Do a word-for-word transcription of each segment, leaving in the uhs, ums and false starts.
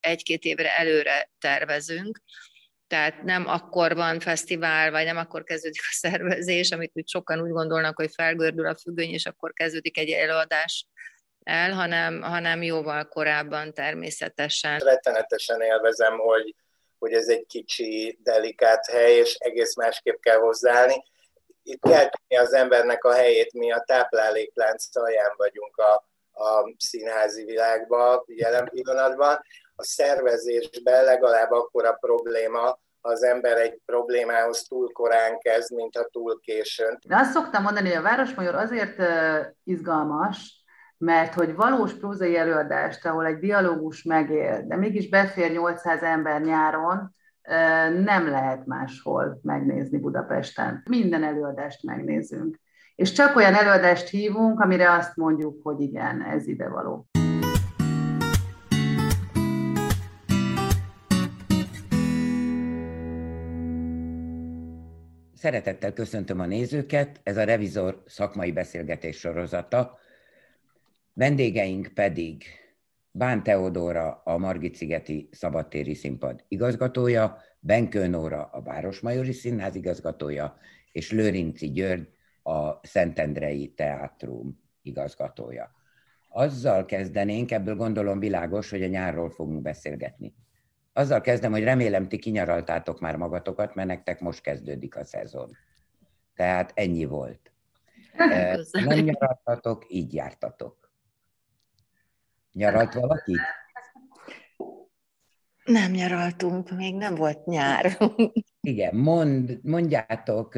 egy-két évre előre tervezünk, tehát nem akkor van fesztivál, vagy nem akkor kezdődik a szervezés, amit úgy sokan úgy gondolnak, hogy felgördül a függöny, és akkor kezdődik egy előadás el, hanem, hanem jóval korábban természetesen. Rettenetesen élvezem, hogy, hogy ez egy kicsi, delikát hely, és egész másképp kell hozzáállni. Itt kell tudni az embernek a helyét, mi a tápláléklánc alján vagyunk a, a színházi világban jelen pillanatban. A szervezésben legalább akkora probléma, ha az ember egy problémához túl korán kezd, mint ha túl későn. De azt szoktam mondani, hogy a Városmajor azért izgalmas, mert hogy valós prózai előadást, ahol egy dialógus megél, de mégis befér nyolcszáz ember nyáron, nem lehet máshol megnézni Budapesten. Minden előadást megnézünk. És csak olyan előadást hívunk, amire azt mondjuk, hogy igen, ez idevaló. Szeretettel köszöntöm a nézőket, ez a Revizor szakmai beszélgetés sorozata. Vendégeink pedig Bán Teodóra, a Margit-szigeti Szabadtéri Színpad igazgatója, Benkő Nóra, a Városmajori Színház igazgatója, és Lőrinczi György, a Szentendrei Teátrum igazgatója. Azzal kezdenénk, ebből gondolom világos, hogy a nyárról fogunk beszélgetni. Azzal kezdem, hogy remélem, ti kinyaraltátok már magatokat, mert nektek most kezdődik a szezon. Tehát ennyi volt. Nem nyaraltatok, így jártatok. Nyaralt valaki? Nem nyaraltunk, még nem volt nyár. Igen, mond, mondjátok,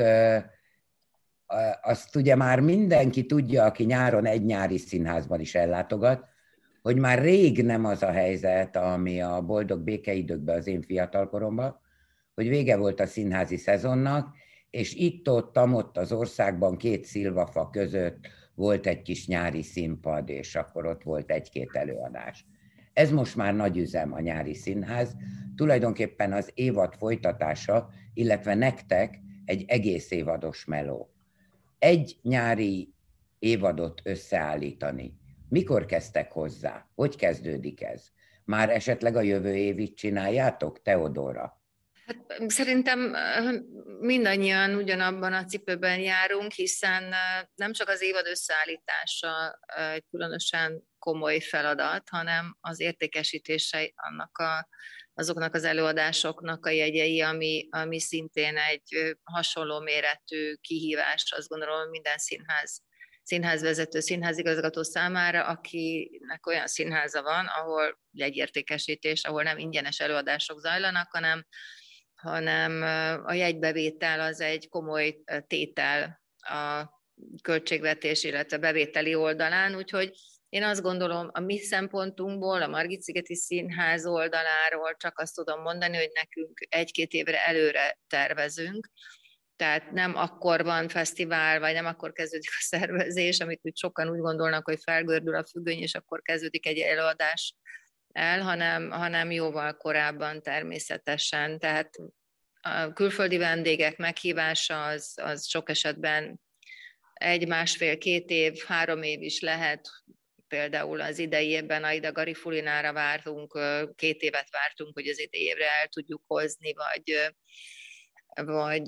azt ugye már mindenki tudja, aki nyáron egy nyári színházban is ellátogat, hogy már rég nem az a helyzet, ami a boldog békeidőkben az én fiatalkoromban, hogy vége volt a színházi szezonnak, és itt-ott, ott az országban két szilvafa között volt egy kis nyári színpad, és akkor ott volt egy-két előadás. Ez most már nagy üzem, a nyári színház, tulajdonképpen az évad folytatása, illetve nektek egy egész évados meló. Egy nyári évadot összeállítani. Mikor kezdtek hozzá? Hogy kezdődik ez? Már esetleg a jövő évig csináljátok, Teodóra? Hát, szerintem mindannyian ugyanabban a cipőben járunk, hiszen nem csak az évad összeállítása egy különösen komoly feladat, hanem az értékesítése annak a, azoknak az előadásoknak a jegyei, ami, ami szintén egy hasonló méretű kihívás, azt gondolom, minden színház színházvezető, színházigazgató számára, akinek olyan színháza van, ahol jegyértékesítés, ahol nem ingyenes előadások zajlanak, hanem, hanem a jegybevétel az egy komoly tétel a költségvetés, illetve bevételi oldalán, úgyhogy én azt gondolom, a mi szempontunkból, a Margit-szigeti Színház oldaláról csak azt tudom mondani, hogy nekünk egy-két évre előre tervezünk, tehát nem akkor van fesztivál, vagy nem akkor kezdődik a szervezés, amit úgy sokan úgy gondolnak, hogy felgördül a függöny, és akkor kezdődik egy előadás el, hanem, hanem jóval korábban természetesen. Tehát a külföldi vendégek meghívása az, az sok esetben egy, másfél, két év, három év is lehet. Például az idei évben Aida Garifulinára vártunk, két évet vártunk, hogy az idei évre el tudjuk hozni, vagy vagy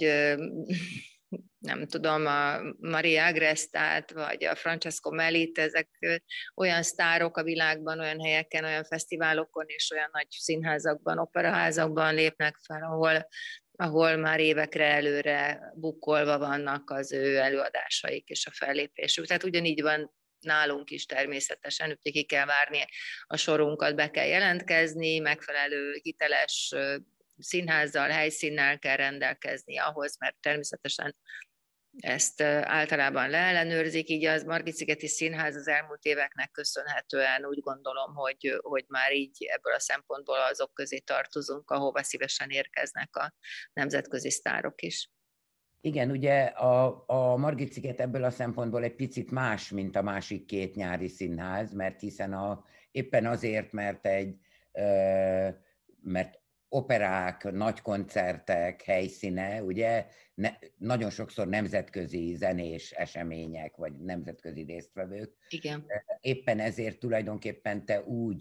nem tudom, a Maria Agrestát, vagy a Francesco Mellit, ezek olyan sztárok a világban, olyan helyeken, olyan fesztiválokon és olyan nagy színházakban, operaházakban lépnek fel, ahol, ahol már évekre előre bukkolva vannak az ő előadásaik és a fellépésük. Tehát ugyanígy van nálunk is természetesen, úgyhogy ki kell várni a sorunkat, be kell jelentkezni, megfelelő hiteles színházzal, helyszínnel kell rendelkezni ahhoz, mert természetesen ezt általában leellenőrzik, így az Margit-szigeti Színház az elmúlt éveknek köszönhetően úgy gondolom, hogy, hogy már így ebből a szempontból azok közé tartozunk, ahova szívesen érkeznek a nemzetközi sztárok is. Igen, ugye a, a Margit-sziget ebből a szempontból egy picit más, mint a másik két nyári színház, mert hiszen a, éppen azért, mert egy ö, mert operák, nagy koncertek helyszíne, ugye ne, nagyon sokszor nemzetközi zenés események, vagy nemzetközi résztvevők. Igen. Éppen ezért tulajdonképpen te úgy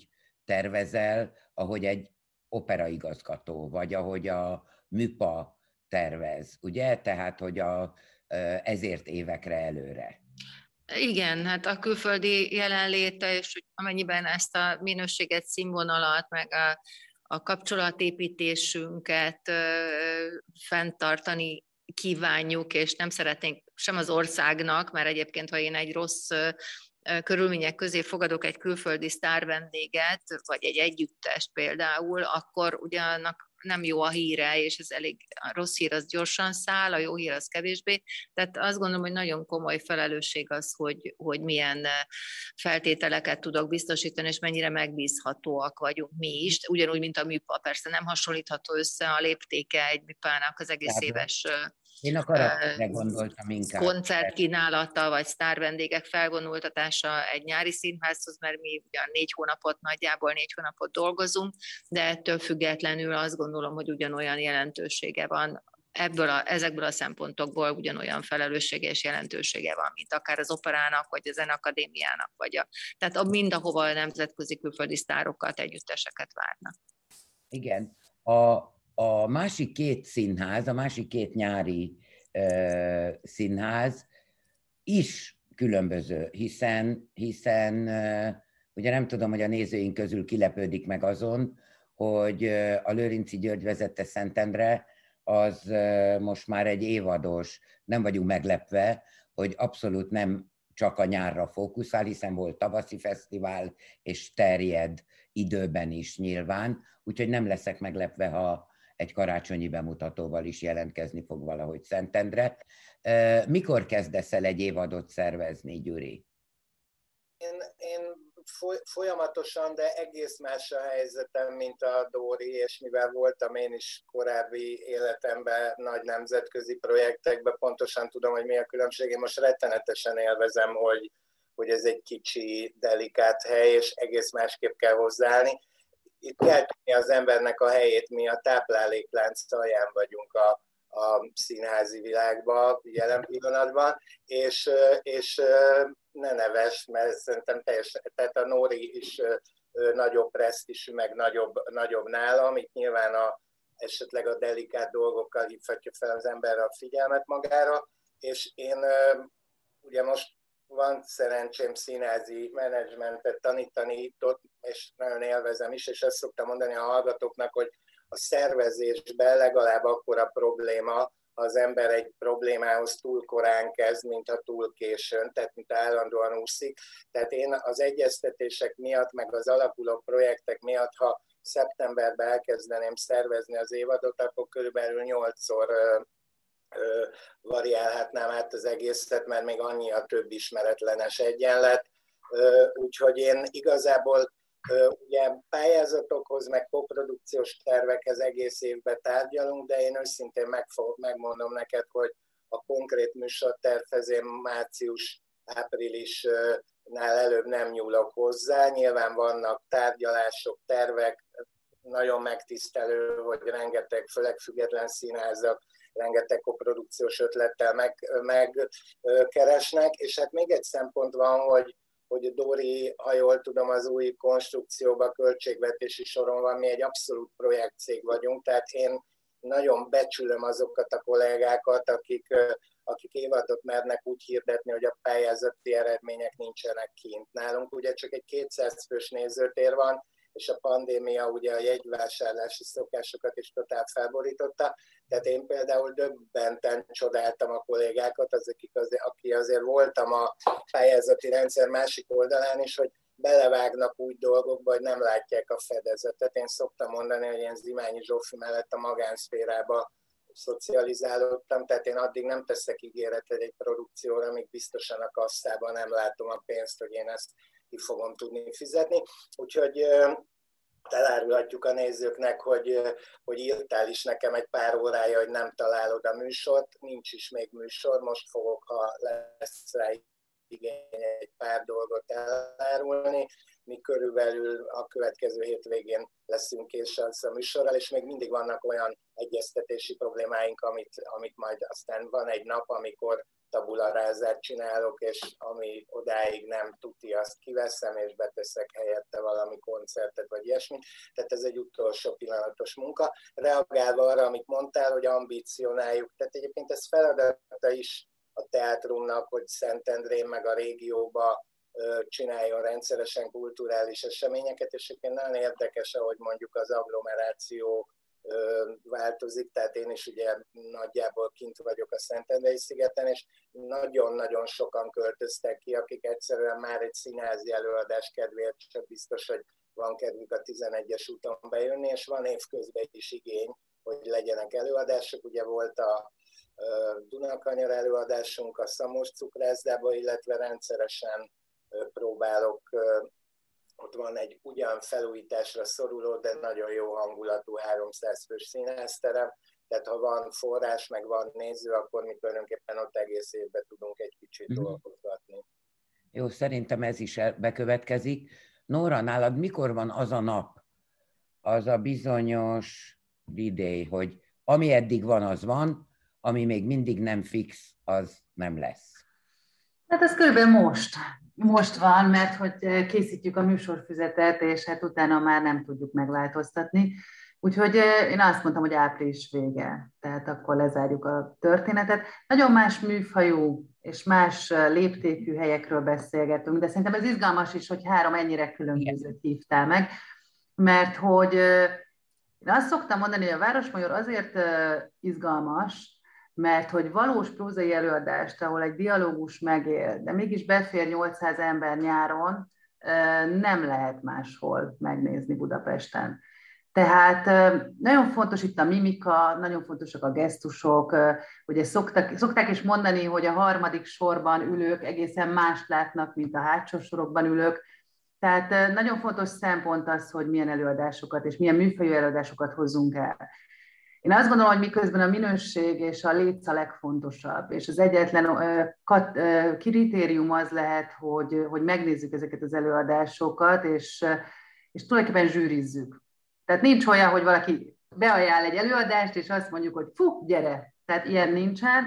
tervezel, ahogy egy operaigazgató, vagy ahogy a műpa tervez, ugye? Tehát, hogy a, ezért évekre előre. Igen, hát a külföldi jelenléte, és hogy amennyiben ezt a minőséget, színvonalat, meg a, a kapcsolatépítésünket ö, fenntartani kívánjuk, és nem szeretnénk sem az országnak, mert egyébként, ha én egy rossz ö, körülmények közé fogadok egy külföldi sztár vendéget, vagy egy együttest például, akkor ugye annak nem jó a híre, és ez elég, a rossz hír az gyorsan száll, a jó hír az kevésbé. Tehát azt gondolom, hogy nagyon komoly felelősség az, hogy, hogy milyen feltételeket tudok biztosítani, és mennyire megbízhatóak vagyunk mi is. Ugyanúgy, mint a műpa. Persze nem hasonlítható össze a léptéke egy műpának az egész Tehát, éves én a karakterre gondoltam inkább. Koncertkínálata, vagy sztárvendégek felvonultatása egy nyári színházhoz, mert mi ugyan négy hónapot, nagyjából négy hónapot dolgozunk, de ettől függetlenül azt gondolom, hogy ugyanolyan jelentősége van. Ebből a, ezekből a szempontokból ugyanolyan felelőssége és jelentősége van, mint akár az operának, vagy a Zeneakadémiának, vagy a, tehát mindahova a nemzetközi külföldi sztárokat, együtteseket várnak. Igen. A, a másik két színház, a másik két nyári uh, színház is különböző, hiszen, hiszen uh, ugye nem tudom, hogy a nézőink közül kilepődik meg azon, hogy uh, a Lőrinczi György vezette Szentendre, az uh, most már egy évados, nem vagyunk meglepve, hogy abszolút nem csak a nyárra fókuszál, hiszen volt tavaszi fesztivál, és terjed időben is nyilván, úgyhogy nem leszek meglepve, ha egy karácsonyi bemutatóval is jelentkezni fog valahogy Szentendre. Mikor kezdesz el egy évadot szervezni, Gyuri? Én, én folyamatosan, de egész más a helyzetem, mint a Dóri, és mivel voltam én is korábbi életemben nagy nemzetközi projektekben, pontosan tudom, hogy mi a különbség. Én most rettenetesen élvezem, hogy, hogy ez egy kicsi, delikát hely, és egész másképp kell hozzáállni. Itt kell tudni az embernek a helyét, mi a tápláléklánc alján vagyunk a, a színházi világban jelen pillanatban, és, és ne neves, mert szerintem teljesen, tehát a Nóri is nagyobb presztízsű, meg nagyobb, nagyobb nálam, itt nyilván a, esetleg a delikát dolgokkal hívhatja fel az emberre a figyelmet magára, és én ugye most van szerencsém színházi menedzsmentet tanítani itt ott, és nagyon élvezem is, és ezt szoktam mondani a hallgatóknak, hogy a szervezésben legalább akkora probléma, ha az ember egy problémához túl korán kezd, mint ha túl későn, tehát mint állandóan úszik. Tehát én az egyeztetések miatt, meg az alakuló projektek miatt, ha szeptemberben elkezdeném szervezni az évadot, akkor körülbelül nyolcszor variálhatnám át az egészet, mert még annyi a több ismeretlenes egyenlet. Úgyhogy én igazából ugye pályázatokhoz, meg koprodukciós tervekhez egész évben tárgyalunk, de én őszintén meg fog, megmondom neked, hogy a konkrét műsortervhez én március-áprilisnál előbb nem nyúlok hozzá. Nyilván vannak tárgyalások, tervek, nagyon megtisztelő, hogy rengeteg, főleg független színházak, rengeteg koprodukciós ötlettel megkeresnek, meg, és hát még egy szempont van, hogy, hogy Dóri, ha jól tudom, az új konstrukcióban, költségvetési soron van, mi egy abszolút projektcég vagyunk, tehát én nagyon becsülöm azokat a kollégákat, akik, akik évadot mernek úgy hirdetni, hogy a pályázati eredmények nincsenek kint. Nálunk ugye csak egy kétszáz fős nézőtér van, és a pandémia ugye a jegyvásárlási szokásokat is totál felborította. Tehát én például döbbenten csodáltam a kollégákat, az, akik azért, aki azért voltam a pályázati rendszer másik oldalán is, hogy belevágnak úgy dolgokba, hogy nem látják a fedezetet. Én szoktam mondani, hogy én Zimányi Zsófi mellett a magánszférába szocializálódtam, tehát én addig nem teszek ígéretet egy produkcióra, amíg biztosan a kasszában nem látom a pénzt, hogy én ezt ki fogom tudni fizetni. Úgyhogy elárulhatjuk a nézőknek, hogy, hogy írtál is nekem egy pár órája, hogy nem találod a műsort. Nincs is még műsor, most fogok, ha lesz rá igény, egy pár dolgot elárulni. mi körülbelül a következő hétvégén leszünk később a műsorral, és még mindig vannak olyan egyeztetési problémáink, amit, amit majd aztán van egy nap, amikor tabularázát csinálok, és ami odáig nem tuti, azt kiveszem, és beteszek helyette valami koncertet, vagy ilyesmit. Tehát ez egy utolsó pillanatos munka. Reagálva arra, amit mondtál, hogy ambicionáljuk, tehát egyébként ez feladata is a teátrumnak, hogy Szentendrén meg a régióba csináljon rendszeresen kulturális eseményeket, és egyébként nagyon érdekes, ahogy mondjuk az agglomeráció változik, tehát én is ugye nagyjából kint vagyok a Szentendrei szigeten, és nagyon-nagyon sokan költöztek ki, akik egyszerűen már egy színházi előadás kedvéért csak biztos, hogy van kedvük a tizenegyes úton bejönni, és van évközben is igény, hogy legyenek előadások. Ugye volt a Dunakanyar előadásunk a Szamos Cukrászdába, illetve rendszeresen próbálok, ott van egy ugyan felújításra szoruló, de nagyon jó hangulatú háromszáz fős színházterem, tehát ha van forrás, meg van néző, akkor mi tulajdonképpen ott egész évben tudunk egy kicsit mm. dolgozgatni. Jó, szerintem ez is bekövetkezik. Nóra, nálad mikor van az a nap, az a bizonyos D-Day, hogy ami eddig van, az van, ami még mindig nem fix, az nem lesz? Hát ez körülbelül most. Most van, mert hogy készítjük a műsorfüzetet, és hát utána már nem tudjuk megváltoztatni. Úgyhogy én azt mondtam, hogy április vége, tehát akkor lezárjuk a történetet. Nagyon más műfajú és más léptékű helyekről beszélgetünk, de szerintem ez izgalmas is, hogy három ennyire különbözőt hívtál meg, mert hogy én azt szoktam mondani, hogy a Városmajor azért izgalmas, mert hogy valós prózai előadást, ahol egy dialógus megél, de mégis befér nyolcszáz ember nyáron, nem lehet máshol megnézni Budapesten. Tehát nagyon fontos itt a mimika, nagyon fontosak a gesztusok, ugye szoktak, szokták is mondani, hogy a harmadik sorban ülők egészen mást látnak, mint a hátsó sorokban ülők. Tehát nagyon fontos szempont az, hogy milyen előadásokat és milyen műfajú előadásokat hozzunk el. Én azt gondolom, hogy miközben a minőség és a létsz a legfontosabb, és az egyetlen kritérium az lehet, hogy, hogy megnézzük ezeket az előadásokat, és, és tulajdonképpen zsűrizzük. Tehát nincs olyan, hogy valaki beajánl egy előadást, és azt mondjuk, hogy fú, gyere! Tehát ilyen nincsen.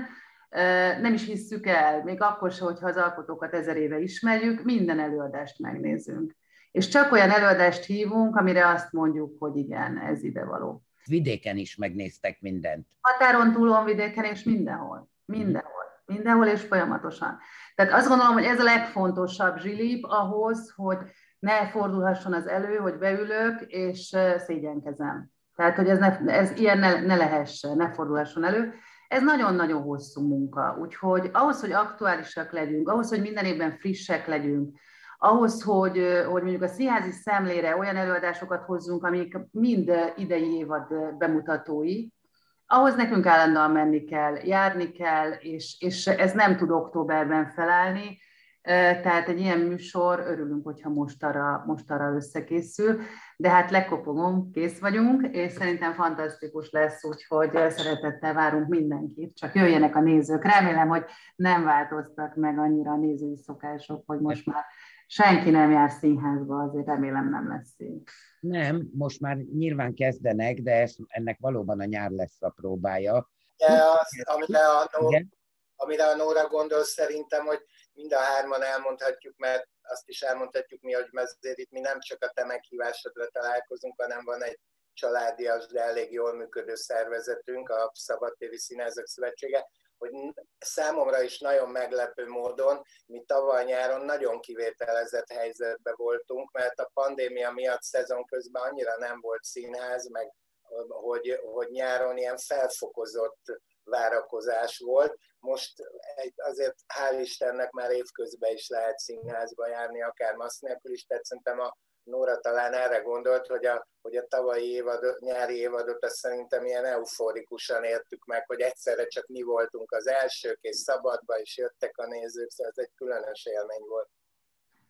Nem is hisszük el, még akkor sem, hogyha az alkotókat ezer éve ismerjük, minden előadást megnézünk. És csak olyan előadást hívunk, amire azt mondjuk, hogy igen, ez idevaló. Vidéken is megnéztek mindent. Határon túlon, vidéken és mindenhol. Mindenhol. Mindenhol és folyamatosan. Tehát azt gondolom, hogy ez a legfontosabb zsilip ahhoz, hogy ne fordulhasson az elő, hogy beülök és szégyenkezem. Tehát, hogy ez, ne, ez ilyen ne, ne lehessen, ne fordulhasson elő. Ez nagyon-nagyon hosszú munka. Úgyhogy ahhoz, hogy aktuálisak legyünk, ahhoz, hogy minden évben frissek legyünk, ahhoz, hogy, hogy mondjuk a színházi szemlére olyan előadásokat hozzunk, amik mind idei évad bemutatói, ahhoz nekünk állandóan menni kell, járni kell, és, és ez nem tud októberben felállni. Tehát egy ilyen műsor, örülünk, hogyha most arra, most arra összekészül, de hát lekopogom, kész vagyunk, és szerintem fantasztikus lesz, úgyhogy szeretettel várunk mindenkit, csak jöjjenek a nézők. Remélem, hogy nem változtak meg annyira a nézői szokások, hogy most már senki nem jár színházba, azért remélem nem lesz így. Nem, most már nyilván kezdenek, de ez, ennek valóban a nyár lesz a próbája. De az, amire, a Nóra, amire a Nóra gondol, szerintem, hogy mind a hárman elmondhatjuk, mert azt is elmondhatjuk mi, hogy azért itt mi nem csak a te meghívásodra találkozunk, hanem van egy családias, de elég jól működő szervezetünk, a Szabadtéri Színházak Szövetsége, hogy számomra is nagyon meglepő módon mi tavaly nyáron nagyon kivételezett helyzetben voltunk, mert a pandémia miatt szezon közben annyira nem volt színház, meg hogy, hogy nyáron ilyen felfokozott várakozás volt. Most azért hál' Istennek már évközben is lehet színházba járni, akár maszk nélkül is, tehát szerintem a Nóra talán erre gondolt, hogy a, hogy a tavalyi évad, nyári évadot azt szerintem ilyen euforikusan értük meg, hogy egyszerre csak mi voltunk az elsők, és szabadba, és jöttek a nézők, szóval ez egy különös élmény volt.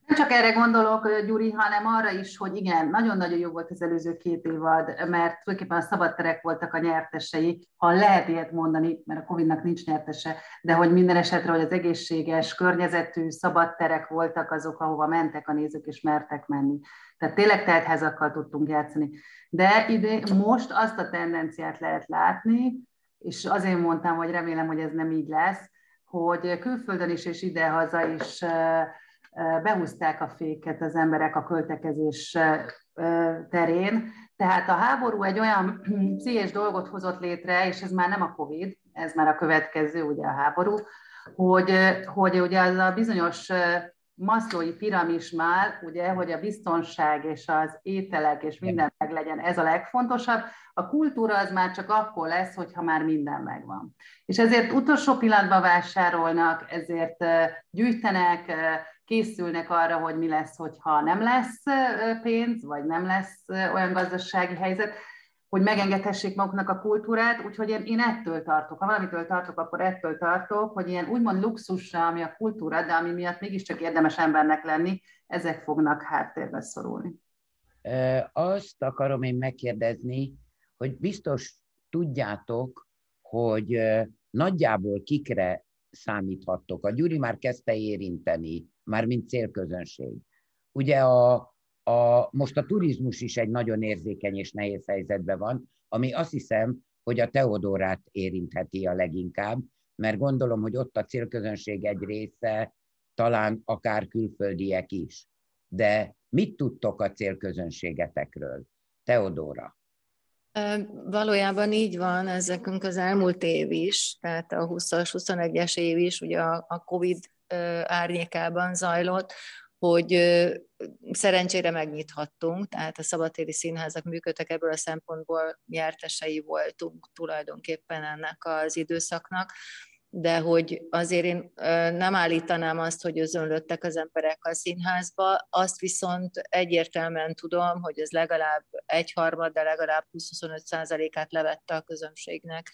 Csak erre gondolok, Gyuri, hanem arra is, hogy igen, nagyon-nagyon jó volt az előző két évad, mert tulajdonképpen a szabadterek voltak a nyertesei, ha lehet ilyet mondani, mert a Covidnak nincs nyertese, de hogy minden esetre, hogy az egészséges, környezetű szabadterek voltak azok, ahova mentek a nézők és mertek menni. Tehát tényleg teltházakkal tudtunk játszani. De ide, most azt a tendenciát lehet látni, és azért mondtam, hogy remélem, hogy ez nem így lesz, hogy külföldön is és idehaza is behúzták a féket az emberek a költekezés terén. Tehát a háború egy olyan pszichés dolgot hozott létre, és ez már nem a Covid, ez már a következő, ugye a háború, hogy, hogy ugye az a bizonyos Maslow'i piramisnál, ugye, hogy a biztonság és az ételek és minden meglegyen, ez a legfontosabb. A kultúra az már csak akkor lesz, hogyha már minden megvan. És ezért utolsó pillanatban vásárolnak, ezért gyűjtenek, készülnek arra, hogy mi lesz, hogyha nem lesz pénz, vagy nem lesz olyan gazdasági helyzet, hogy megengedhessék maguknak a kultúrát, úgyhogy én, én ettől tartok. Ha valamitől tartok, akkor ettől tartok, hogy ilyen úgymond luxusra, ami a kultúra, de ami miatt mégiscsak érdemes embernek lenni, ezek fognak háttérbe szorulni. Azt akarom én megkérdezni, hogy biztos tudjátok, hogy nagyjából kikre számíthattok. A Gyuri már kezdte érinteni, már mint célközönség. Ugye a, a, most a turizmus is egy nagyon érzékeny és nehéz helyzetben van, ami azt hiszem, hogy a Teodórát érintheti a leginkább, mert gondolom, hogy ott a célközönség egy része, talán akár külföldiek is. De mit tudtok a célközönségetekről? Teodóra. Valójában így van, ezekünk az elmúlt év is, tehát a húszas, huszonegyes év is, ugye a Covid árnyékában zajlott, hogy szerencsére megnyithattunk, tehát a szabadtéri színházak működtek, ebből a szempontból nyertesei voltunk tulajdonképpen ennek az időszaknak, de hogy azért én nem állítanám azt, hogy özönlöttek az emberek a színházba, azt viszont egyértelműen tudom, hogy ez legalább egyharmad, de legalább húsz-huszonöt százalékát levette a közönségnek,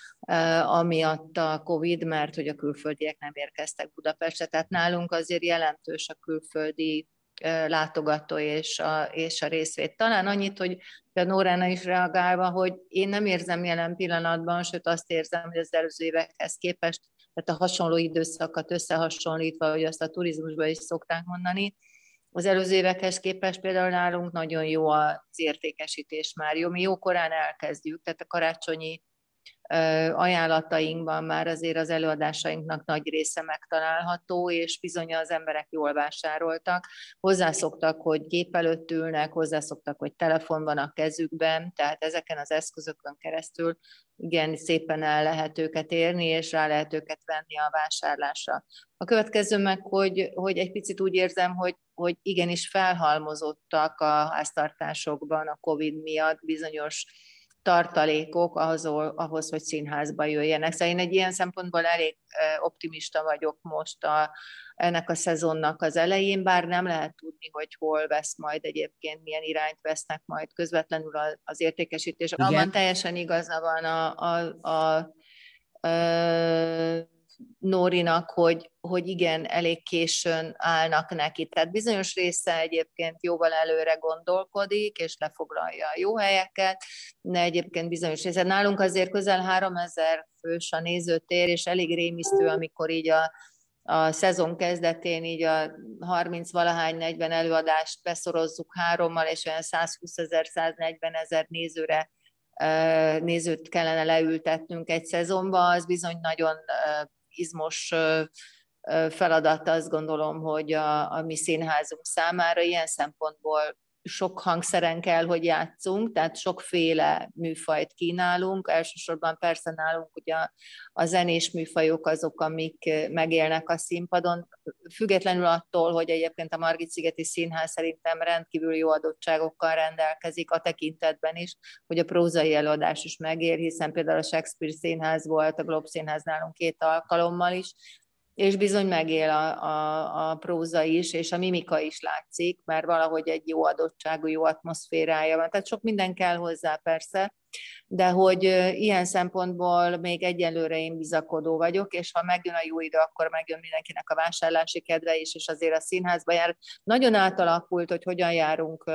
amiatt a Covid, mert hogy a külföldiek nem érkeztek Budapestre, tehát nálunk azért jelentős a külföldi látogató és a, és a részvét. Talán annyit, hogy a Nórána is reagálva, hogy én nem érzem jelen pillanatban, sőt azt érzem, hogy az előző évekhez képest, tehát a hasonló időszakat összehasonlítva, hogy azt a turizmusban is szokták mondani, az előző évekhez képest például nálunk nagyon jó az értékesítés már. Jó, mi jókorán elkezdjük, tehát a karácsonyi ajánlatainkban már azért az előadásainknak nagy része megtalálható, és bizony az emberek jól vásároltak. Hozzászoktak, hogy gép előtt ülnek, hozzászoktak, hogy telefon van a kezükben, tehát ezeken az eszközökön keresztül igen szépen el lehet őket érni, és rá lehet őket venni a vásárlásra. A következő meg, hogy, hogy egy picit úgy érzem, hogy, hogy igenis felhalmozottak a háztartásokban a Covid miatt bizonyos tartalékok ahhoz, ahhoz, hogy színházba jöjjenek. Szóval én egy ilyen szempontból elég optimista vagyok most a, ennek a szezonnak az elején, bár nem lehet tudni, hogy hol vesz majd egyébként, milyen irányt vesznek majd közvetlenül az értékesítés. Igen. Abban teljesen igaza van a, a, a, a Nórinak, hogy, hogy igen, elég későn állnak neki. Tehát bizonyos része egyébként jóval előre gondolkodik, és lefoglalja a jó helyeket, de egyébként bizonyos része. Nálunk azért közel háromezer fős a nézőtér, és elég rémisztő, amikor így a, a szezon kezdetén így a harminc-valahány negyven előadást beszorozzuk hárommal, és olyan százhúszezer, száznegyvenezer nézőre nézőt kellene leültetnünk egy szezonba, az bizony nagyon izmos feladat, azt gondolom, hogy a, a mi színházunk számára ilyen szempontból sok hangszeren kell, hogy játszunk, tehát sokféle műfajt kínálunk, elsősorban persze nálunk ugye a, a zenés műfajok azok, amik megélnek a színpadon, függetlenül attól, hogy egyébként a Margit-szigeti Színház szerintem rendkívül jó adottságokkal rendelkezik a tekintetben is, hogy a prózai előadás is megér, hiszen például a Shakespeare Színház volt, a Globe Színház nálunk két alkalommal is, és bizony megél a, a, a próza is, és a mimika is látszik, mert valahogy egy jó adottságú, jó atmoszférája van. Tehát sok minden kell hozzá persze, de hogy ilyen szempontból még egyelőre én bizakodó vagyok, és ha megjön a jó idő, akkor megjön mindenkinek a vásárlási kedve is, és azért a színházba jár. Nagyon átalakult, hogy hogyan járunk,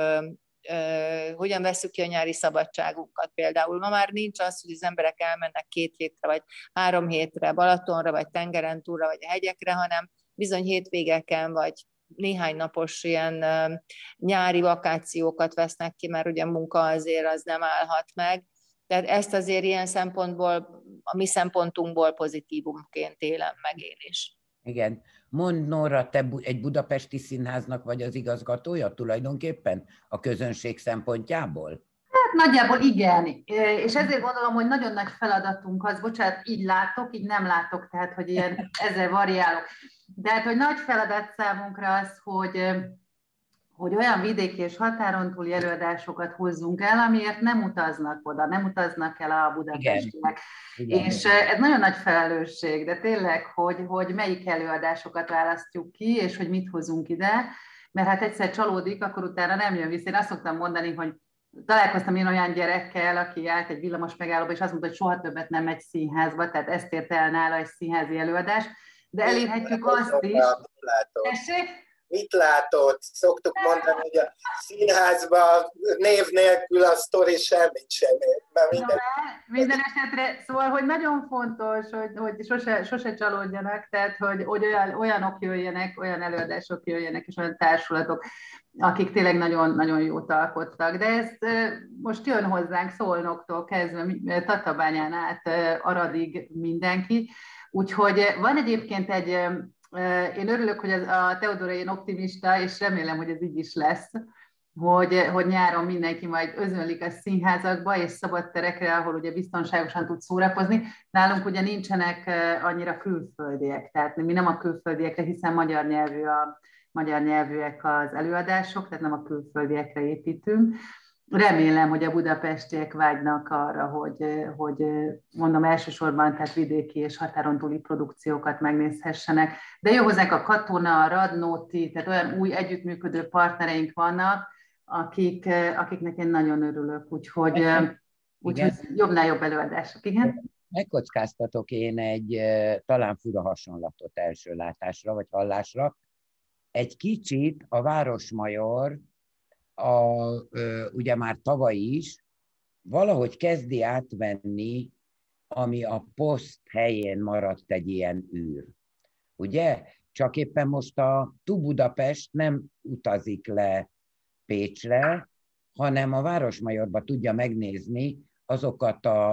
hogyan vesszük ki a nyári szabadságunkat például. Ma már nincs az, hogy az emberek elmennek két hétre, vagy három hétre Balatonra, vagy tengeren túlra, vagy a hegyekre, hanem bizony hétvégeken, vagy néhány napos ilyen nyári vakációkat vesznek ki, mert ugye munka azért az nem állhat meg. Tehát ezt azért ilyen szempontból, a mi szempontunkból pozitívumként élem meg én is. Igen. Mondd, Nóra, te egy budapesti színháznak vagy az igazgatója tulajdonképpen a közönség szempontjából? Hát nagyjából igen, és ezért gondolom, hogy nagyon nagy feladatunk az, bocsánat, így látok, így nem látok, tehát hogy ilyen ezzel variálok. De hát, hogy nagy feladat számunkra az, hogy, hogy olyan vidéki és határon túli előadásokat hozzunk el, amiért nem utaznak oda, nem utaznak el a budapestiek. Igen. És ez nagyon nagy felelősség, de tényleg, hogy, hogy melyik előadásokat választjuk ki, és hogy mit hozunk ide, mert hát egyszer csalódik, akkor utána nem jön vissza. Én azt szoktam mondani, hogy találkoztam én olyan gyerekkel, aki állt egy villamos megállóba, és azt mondta, hogy soha többet nem megy színházba, tehát ezt ért el nála egy színházi előadás, de elérhetjük azt is. Tessék? Mit látod? Szoktuk mondani, hogy a színházban név nélkül a sztori semmit sem ér. Minden... minden esetre, szóval, hogy nagyon fontos, hogy, hogy sose, sose csalódjanak, tehát, hogy, hogy olyan, olyanok jöjjenek, olyan előadások jöjjenek, és olyan társulatok, akik tényleg nagyon, nagyon jót alkottak. De ez most jön hozzánk Szolnoktól kezdve, Tatabányán át Aradig mindenki. Úgyhogy van egyébként egy... Én örülök, hogy az, a Teodora ilyen optimista, és remélem, hogy ez így is lesz, hogy, hogy nyáron mindenki majd özönlik a színházakba és szabad terekre, ahol ugye biztonságosan tud szórakozni. Nálunk ugye nincsenek annyira külföldiek, tehát mi nem a külföldiekre, hiszen magyar nyelvű a, magyar nyelvűek az előadások, tehát nem a külföldiekre építünk. Remélem, hogy a budapestiek vágynak arra, hogy, hogy mondom elsősorban tehát vidéki és határon túli produkciókat megnézhessenek. De jó hozzánk a Katona, a Radnóti, tehát olyan új együttműködő partnereink vannak, akik, akiknek én nagyon örülök, úgyhogy, úgyhogy jobbnál jobb előadások. Igen? Megkockáztatok én egy talán fura hasonlatot első látásra vagy hallásra. Egy kicsit a Városmajor A, ugye már tavaly is, valahogy kezdi átvenni, ami a poszt helyén maradt egy ilyen űr. Ugye? Csak éppen most a TU Budapest nem utazik le Pécsre, hanem a Városmajorba tudja megnézni azokat a,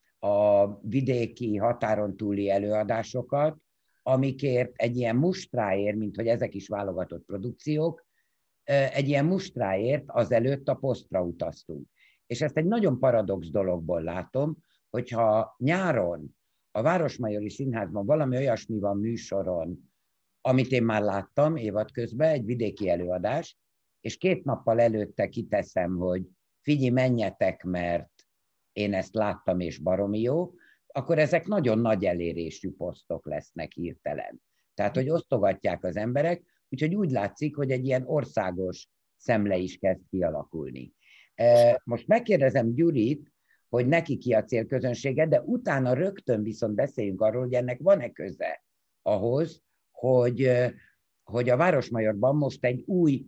a vidéki határon túli előadásokat, amikért egy ilyen mustráért, mint hogy ezek is válogatott produkciók, egy ilyen mustráért azelőtt a posztra utaztunk. És ezt egy nagyon paradox dologból látom, hogyha nyáron a Városmajori Színházban valami olyasmi van műsoron, amit én már láttam évad közben, egy vidéki előadás, és két nappal előtte kiteszem, hogy figyelj, menjetek, mert én ezt láttam, és baromi jó, akkor ezek nagyon nagy elérésű posztok lesznek hirtelen. Tehát, hogy osztogatják az emberek, úgyhogy úgy látszik, hogy egy ilyen országos szemle is kezd kialakulni. Most megkérdezem Gyurit, hogy neki ki a célközönsége, de utána rögtön viszont beszéljünk arról, hogy ennek van-e köze ahhoz, hogy, hogy a Városmajorban most egy új,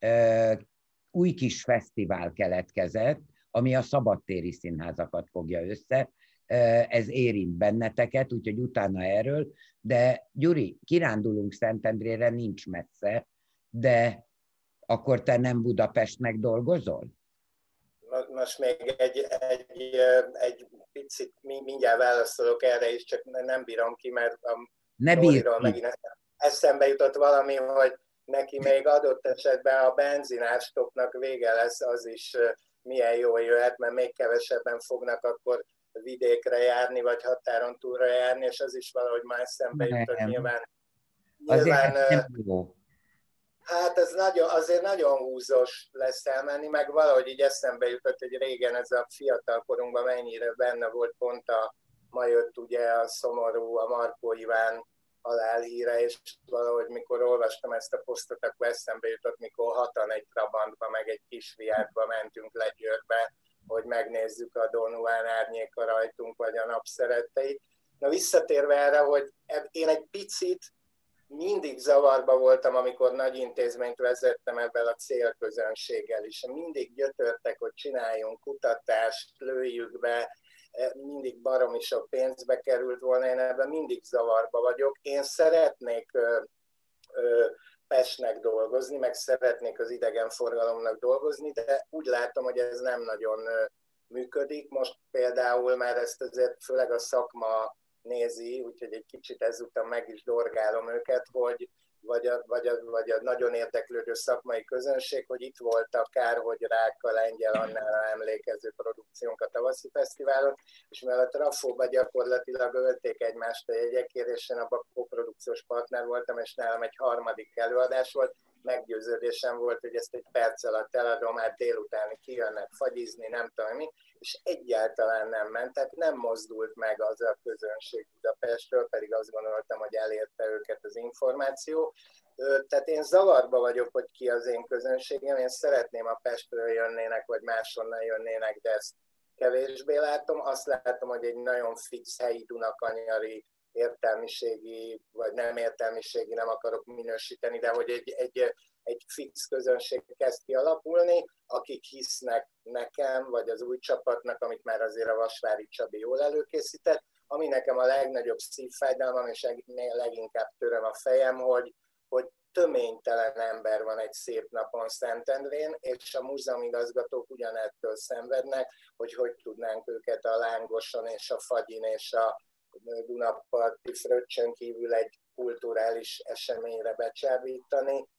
új kis fesztivál keletkezett, ami a szabadtéri színházakat fogja össze. Ez érint benneteket, úgyhogy utána erről, de Gyuri, kirándulunk Szentendrére, nincs messze, de akkor te nem Budapestnek dolgozol? Most még egy, egy, egy picit mindjárt válaszolok erre is, csak nem bírom ki, mert a Nóriról megint eszembe jutott valami, hogy neki még adott esetben a benzinástopnak vége lesz, az is milyen jól jöhet, mert még kevesebben fognak akkor vidékre járni, vagy határon túlra járni, és az is valahogy már eszembe jutott nyilván. nyilván azért hát ez nagyon, azért nagyon húzós lesz elmenni, meg valahogy így eszembe jutott, hogy régen ez a fiatal korunkban mennyire benne volt pont a, ma jött ugye a szomorú, a Markó Iván halálhíre, és valahogy mikor olvastam ezt a posztot, akkor eszembe jutott, mikor hatan egy Trabantba, meg egy kis Fiatba mentünk le Győrbe, hogy megnézzük a Don Juan árnyéka rajtunk, vagy a napszeretteit. Na visszatérve erre, hogy én egy picit mindig zavarba voltam, amikor nagy intézményt vezettem ebben a célközönséggel is. Mindig gyötörtek, hogy csináljunk kutatást, lőjük be, mindig baromi sok pénzbe került volna, én ebben mindig zavarba vagyok. Én szeretnék ö, ö, Pestnek dolgozni, meg szeretnék az idegenforgalomnak dolgozni, de úgy látom, hogy ez nem nagyon ö, működik. Most például már ezt azért főleg a szakma nézi, úgyhogy egy kicsit ezután meg is dorgálom őket, hogy vagy a, vagy, a, vagy a nagyon érdeklődő szakmai közönség, hogy itt voltak Kárhogy Ráka, Lengyel Annára emlékező produkciónk a tavaszi fesztiválon, és mivel a Trafóban gyakorlatilag ölték egymást a jegyekért, és én abban koprodukciós partner voltam, és nálam egy harmadik előadás volt, meggyőződésem volt, hogy ezt egy perc alatt eladom, hát délutáni kijönnek fagyizni, nem tudom mi, és egyáltalán nem ment, tehát nem mozdult meg az a közönség Budapestről, pedig azt gondoltam, hogy elérte őket az információ. Tehát én zavarba vagyok, hogy ki az én közönségem, én szeretném, a Pestről jönnének, vagy máshonnan jönnének, de ezt kevésbé látom. Azt látom, hogy egy nagyon fix helyi dunakanyari értelmiségi, vagy nem értelmiségi, nem akarok minősíteni, de hogy egy, egy, egy fix közönség kezd kialakulni, akik hisznek nekem, vagy az új csapatnak, amit már azért a Vasvári Csabi jól előkészített, ami nekem a legnagyobb szívfájdalmam, és leginkább töröm a fejem, hogy, hogy töménytelen ember van egy szép napon Szentendrén, és a múzeumigazgatók ugyanettől szenvednek, hogy hogy tudnánk őket a Lángoson és a Fagyin és a Dunaparti fröccsön kívül egy kulturális eseményre becsábítani.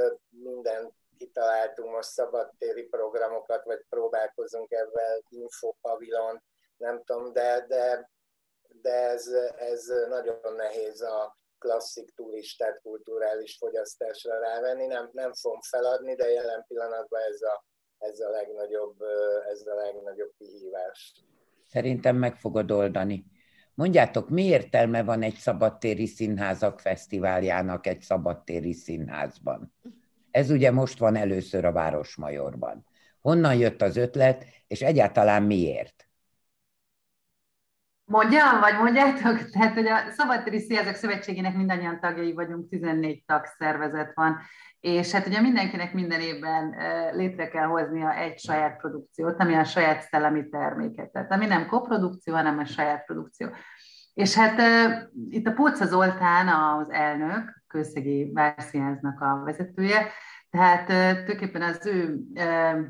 Minden kitaláltunk most szabadtéri programokat, vagy próbálkozunk ebben, infopavilon, nem tudom, de, de, de ez, ez nagyon nehéz a klasszik turistát kulturális fogyasztásra rávenni. Nem, nem fogom feladni, de jelen pillanatban ez a, ez a legnagyobb, ez a legnagyobb kihívás. Szerintem meg fogod oldani. Mondjátok, mi értelme van egy szabadtéri színházak fesztiváljának egy szabadtéri színházban? Ez ugye most van először a Városmajorban. Honnan jött az ötlet, és egyáltalán miért? Mondjam, vagy mondjátok? Tehát, hogy a Szabadtéri Színházak Szövetségének mindannyian tagjai vagyunk, tizennégy tagszervezet van, és hát ugye mindenkinek minden évben létre kell hoznia egy saját produkciót, ami a saját szellemi terméket, tehát ami nem koprodukció, hanem a saját produkció. És hát uh, itt a Póca Zoltán az elnök, Kőszegi Várszínháznak a vezetője, tehát uh, tulajdonképpen az ő uh,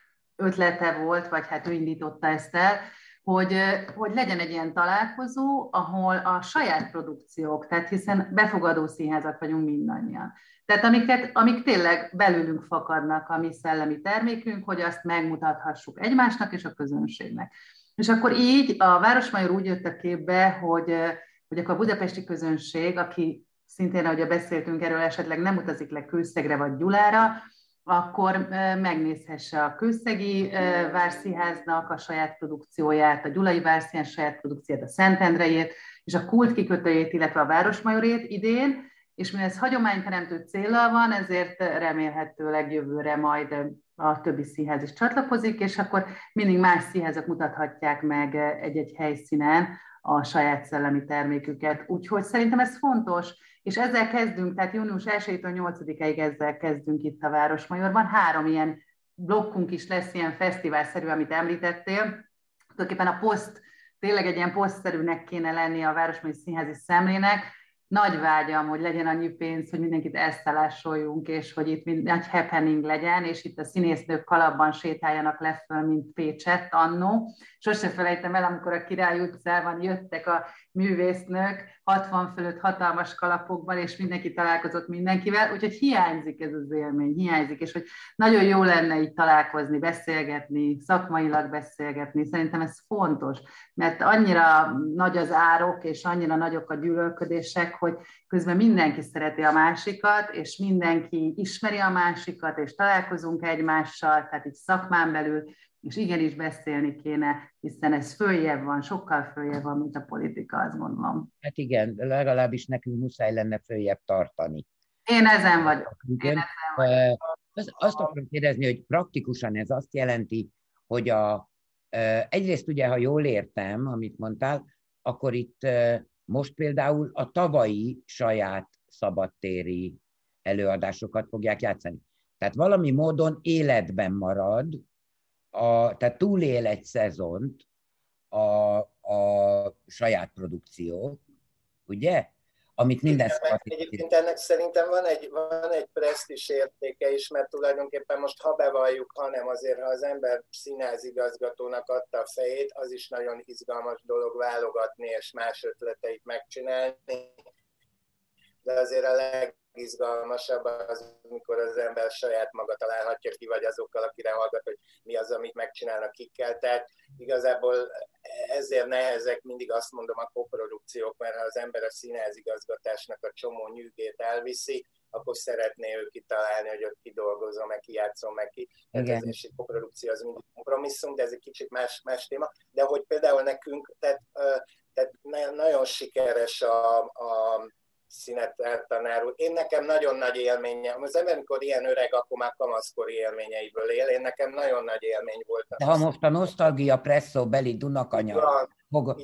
ötlete volt, vagy hát ő indította ezt el, hogy, uh, hogy legyen egy ilyen találkozó, ahol a saját produkciók, tehát hiszen befogadó színházak vagyunk mindannyian. Tehát amiket, amik tényleg belőlünk fakadnak a mi szellemi termékünk, hogy azt megmutathassuk egymásnak és a közönségnek. És akkor így a Városmajor úgy jött a képbe, hogy, hogy akkor a budapesti közönség, aki szintén, ahogy beszéltünk erről, esetleg nem utazik le Kőszegre vagy Gyulára, akkor megnézhesse a Kőszegi Várszínháznak a saját produkcióját, a Gyulai Várszínház saját produkcióját, a Szentendrejét, és a Kult kikötőjét, illetve a Városmajorét idén, és mivel ez hagyományteremtő céllal van, ezért remélhetőleg jövőre majd a többi színház is csatlakozik, és akkor mindig más színházak mutathatják meg egy-egy helyszínen a saját szellemi terméküket. Úgyhogy szerintem ez fontos, és ezzel kezdünk, tehát június elsejétől nyolcadikáig ezzel kezdünk itt a Városmajorban. Három ilyen blokkunk is lesz, ilyen fesztiválszerű, amit említettél. Tulajdonképpen a poszt, tényleg egy ilyen posztszerűnek kéne lenni a Városmajor Színházi Szemlének. Nagy vágyam, hogy legyen annyi pénz, hogy mindenkit elszállásoljunk, és hogy itt nagy happening legyen, és itt a színésznők kalapban sétáljanak le föl, mint Pécsett annó. Sose felejtem el, amikor a Király utcában jöttek a művésznők hatvan fölött hatalmas kalapokban, és mindenki találkozott mindenkivel, úgyhogy hiányzik ez az élmény, hiányzik, és hogy nagyon jó lenne így találkozni, beszélgetni, szakmailag beszélgetni. Szerintem ez fontos, mert annyira nagy az árok, és annyira nagyok a gyűlölködések, hogy közben mindenki szereti a másikat, és mindenki ismeri a másikat, és találkozunk egymással, tehát így szakmán belül, és igenis beszélni kéne, hiszen ez följebb van, sokkal följebb van, mint a politika, azt gondolom. Hát igen, legalábbis nekünk muszáj lenne följebb tartani. Én ezen vagyok. Én ezen vagyok. Azt, azt akarom kérdezni, hogy praktikusan ez azt jelenti, hogy a, egyrészt ugye, ha jól értem, amit mondtál, akkor itt most például a tavalyi saját szabadtéri előadásokat fogják játszani. Tehát valami módon életben marad, a, tehát túlél egy szezont a, a saját produkció, ugye? Amit minden szabadtéri... Egyébként ennek szerintem van egy, van egy presztis értéke is, mert tulajdonképpen most ha bevalljuk, hanem azért, ha az ember színházigazgatónak adta a fejét, az is nagyon izgalmas dolog válogatni és más ötleteit megcsinálni. De azért a legizgalmasabb az, amikor az ember saját maga találhatja ki, vagy azokkal, akire hallgat, hogy mi az, amit megcsinálnak, kikkel. Tehát igazából ezért nehezek, mindig azt mondom, a koprodukciók, mert ha az ember a színházigazgatásnak a csomó nyűgét elviszi, akkor szeretné ő kitalálni, hogy ott kidolgozom, meg kijátszom, meg ki. Ez és egy koprodukció az mindig kompromisszum, de ez egy kicsit más, más téma. De hogy például nekünk, tehát, tehát nagyon sikeres a, a Színeter tanár úr. Én nekem nagyon nagy élményem, az ember, amikor ilyen öreg, akkor már kamaszkori élményeiből él, én nekem nagyon nagy élmény volt. De ha most a Nosztalgia Presszó beli Dunakanyar, fog...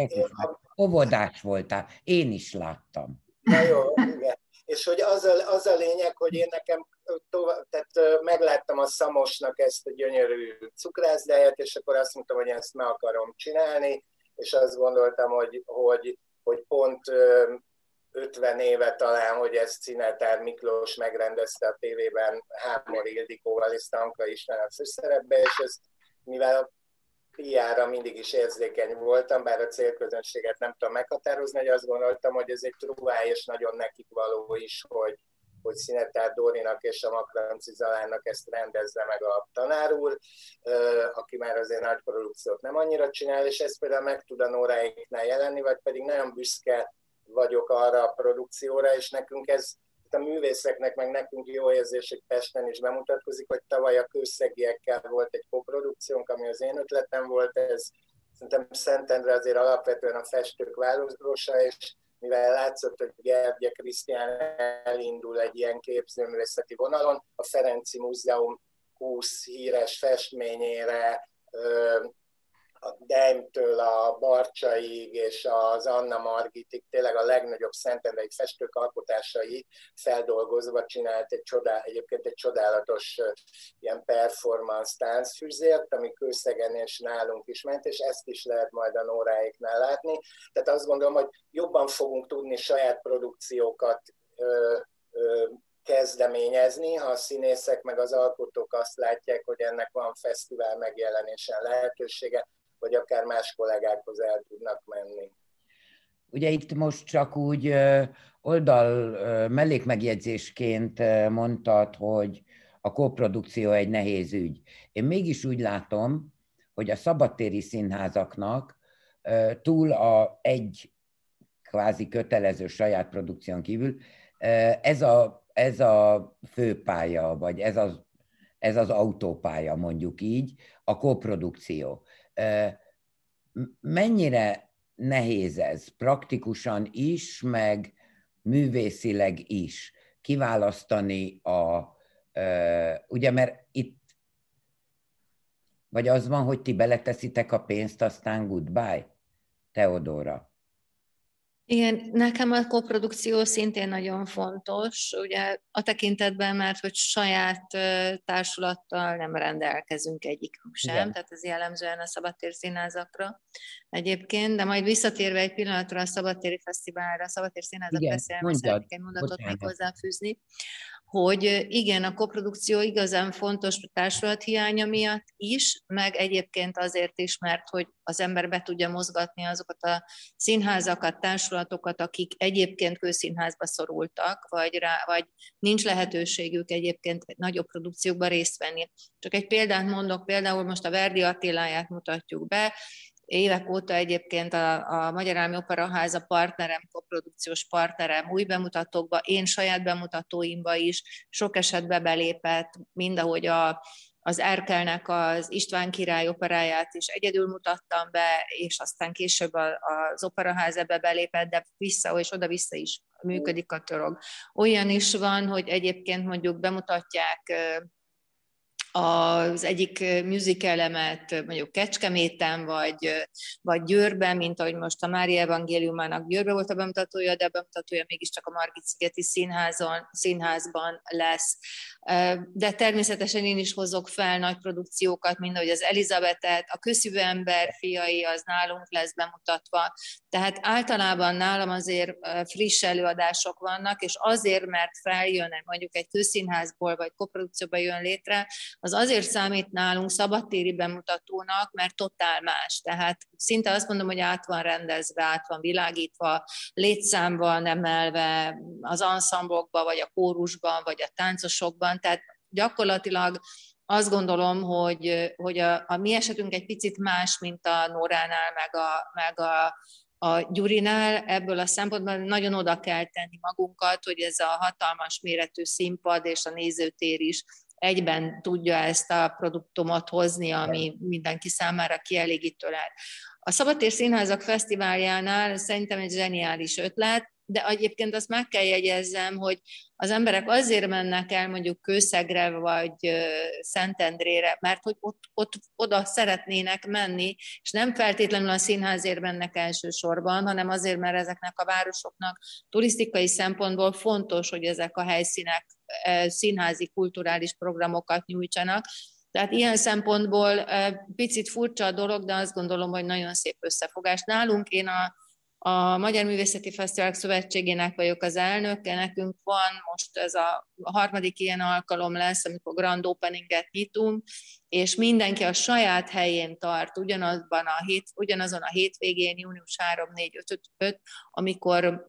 óvodás voltál, én is láttam. Na jó, igen. És hogy az a, az a lényeg, hogy én nekem tovább, tehát megláttam a Szamosnak ezt a gyönyörű cukrászdáját, és akkor azt mondtam, hogy ezt meg akarom csinálni, és azt gondoltam, hogy, hogy, hogy pont ötven éve talán, hogy ezt Szinetár Miklós megrendezte a tévében Hámor Ildikóval és Stanka István a főszerepbe, és ezt, mivel a pé er-ra mindig is érzékeny voltam, bár a célközönséget nem tudom meghatározni, hogy azt gondoltam, hogy ez egy truváj, és nagyon nekik való is, hogy, hogy Szinetár Dórinak és a Makranci Zalánnak ezt rendezze meg a tanár úr, aki már azért nagy produkciót nem annyira csinál, és ez például meg tud a Nóráiknál jelenni, vagy pedig nagyon büszke vagyok arra a produkcióra, és nekünk ez, a művészeknek, meg nekünk jó érzés, hogy Pesten is bemutatkozik, hogy tavaly a Kőszegiekkel volt egy koprodukciónk, ami az én ötletem volt, ez szerintem Szentendre azért alapvetően a festők városa, és mivel látszott, hogy Gergye Krisztián elindul egy ilyen képzőművészeti vonalon, a Ferenci Múzeum húsz híres festményére, a Deimtől a Barcsaig és az Anna Margitig, tényleg a legnagyobb szentendrei festők alkotásai feldolgozva csinált egy csodál, egyébként egy csodálatos ilyen performance táncfüzért, ami Kőszegen és nálunk is ment, és ezt is lehet majd a Nóráiknál látni. Tehát azt gondolom, hogy jobban fogunk tudni saját produkciókat ö, ö, kezdeményezni, ha a színészek meg az alkotók azt látják, hogy ennek van fesztivál megjelenésen lehetősége, vagy akár más kollégákhoz el tudnak menni. Ugye itt most csak úgy oldal mellékmegjegyzésként mondtad, hogy a koprodukció egy nehéz ügy. Én mégis úgy látom, hogy a szabadtéri színházaknak túl a egy kvázi kötelező saját produkción kívül ez a, ez a főpálya, vagy ez az, ez az autópálya, mondjuk így, a koprodukció. Mennyire nehéz ez praktikusan is, meg művészileg is kiválasztani a, ugye, mert itt vagy az van, hogy ti beleteszitek a pénzt, aztán goodbye, Teodóra. Igen, nekem a koprodukció szintén nagyon fontos, ugye a tekintetben, mert hogy saját társulattal nem rendelkezünk egyikünk sem, igen. Tehát ez jellemzően a szabadtéri színházakra egyébként, de majd visszatérve egy pillanatra a szabadtéri fesztiválra, a szabadtéri színházak beszélve, szeretnék egy mondatot Bocsánat. még hozzáfűzni, hogy igen, a koprodukció igazán fontos társulat hiánya miatt is, meg egyébként azért is, mert hogy az ember be tudja mozgatni azokat a színházakat, társulatokat, akik egyébként kőszínházba szorultak, vagy, rá, vagy nincs lehetőségük egyébként nagyobb produkciókban részt venni. Csak egy példát mondok, például most a Verdi Attiláját mutatjuk be, évek óta egyébként a, a Magyar Állami Operaháza partnerem, koprodukciós partnerem új bemutatókba, én saját bemutatóimba is sok esetben belépett, mindahogy a az Erkelnek az István király operáját is egyedül mutattam be, és aztán később az operaház ebbe belépett, de vissza, és oda-vissza is működik a dolog. Olyan is van, hogy egyébként mondjuk bemutatják az egyik musicalemet mondjuk Kecskeméten, vagy, vagy Győrben, mint ahogy most a Mária Evangéliumának Győrbe volt a bemutatója, de a bemutatója mégiscsak a Margit-szigeti színházon, színházban lesz. De természetesen én is hozok fel nagy produkciókat, mint ahogy az Elizabetet, a Köszívő ember fiai, az nálunk lesz bemutatva. Tehát általában nálam azért friss előadások vannak, és azért, mert feljön mondjuk egy közszínházból, vagy koprodukcióba jön létre, az azért számít nálunk szabadtéri bemutatónak, mert totál más. Tehát szinte azt mondom, hogy át van rendezve, át van világítva, létszámban emelve, az anszamblokban, vagy a kórusban, vagy a táncosokban. Tehát gyakorlatilag azt gondolom, hogy, hogy a, a mi esetünk egy picit más, mint a Nóránál, meg a, meg a A Gyurinál. Ebből a szempontból nagyon oda kell tenni magunkat, hogy ez a hatalmas méretű színpad és a nézőtér is egyben tudja ezt a produktumot hozni, ami mindenki számára kielégítő lehet. A Szabadtér Színházak Fesztiváljánál szerintem egy zseniális ötlet, de egyébként azt meg kell jegyezzem, hogy az emberek azért mennek el mondjuk Kőszegre vagy Szentendrére, mert hogy ott, ott oda szeretnének menni, és nem feltétlenül a színházért mennek elsősorban, hanem azért, mert ezeknek a városoknak turisztikai szempontból fontos, hogy ezek a helyszínek színházi kulturális programokat nyújtsanak. Tehát ilyen szempontból picit furcsa a dolog, de azt gondolom, hogy nagyon szép összefogás. Nálunk én a A Magyar Művészeti Fesztiválok Szövetségének vagyok az elnöke, nekünk van most ez a harmadik ilyen alkalom lesz, amikor Grand Openinget nyitunk, és mindenki a saját helyén tart, ugyanazban a hét, ugyanazon a hétvégén, június harmadika, negyedik, ötödik, ötödik, amikor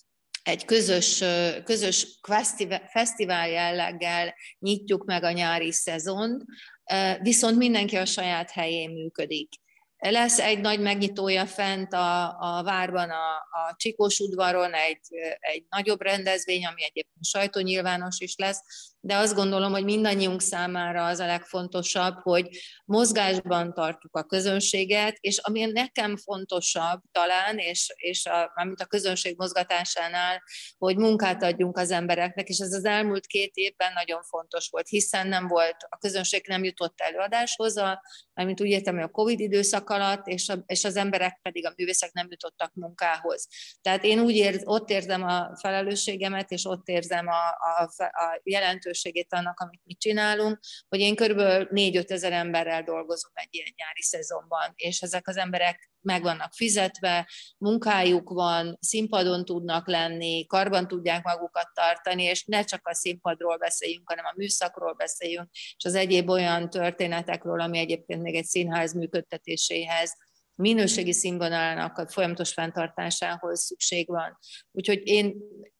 egy közös, közös fesztivál jelleggel nyitjuk meg a nyári szezont, viszont mindenki a saját helyén működik. Lesz egy nagy megnyitója fent a, a várban, a, a Csikós udvaron, egy, egy nagyobb rendezvény, ami egyébként sajtónyilvános is lesz, de azt gondolom, hogy mindannyiunk számára az a legfontosabb, hogy mozgásban tartjuk a közönséget, és ami nekem fontosabb talán, és, és a, mármint a közönség mozgatásánál, hogy munkát adjunk az embereknek, és ez az elmúlt két évben nagyon fontos volt, hiszen nem volt, a közönség nem jutott előadáshoz, a, mármint úgy értem, hogy a Covid időszak alatt, és, a, és az emberek pedig, a művészek nem jutottak munkához. Tehát én úgy ér, ott érzem a felelősségemet, és ott érzem a, a, a jelentőségét annak, amit mi csinálunk, hogy én körülbelül négy-öt ezer emberrel dolgozom egy ilyen nyári szezonban, és ezek az emberek meg vannak fizetve, munkájuk van, színpadon tudnak lenni, karban tudják magukat tartani, és ne csak a színpadról beszéljünk, hanem a műszakról beszéljünk, és az egyéb olyan történetekről, ami egyébként még egy színház működtetéséhez, minőségi színvonalának a folyamatos fenntartásához szükség van. Úgyhogy én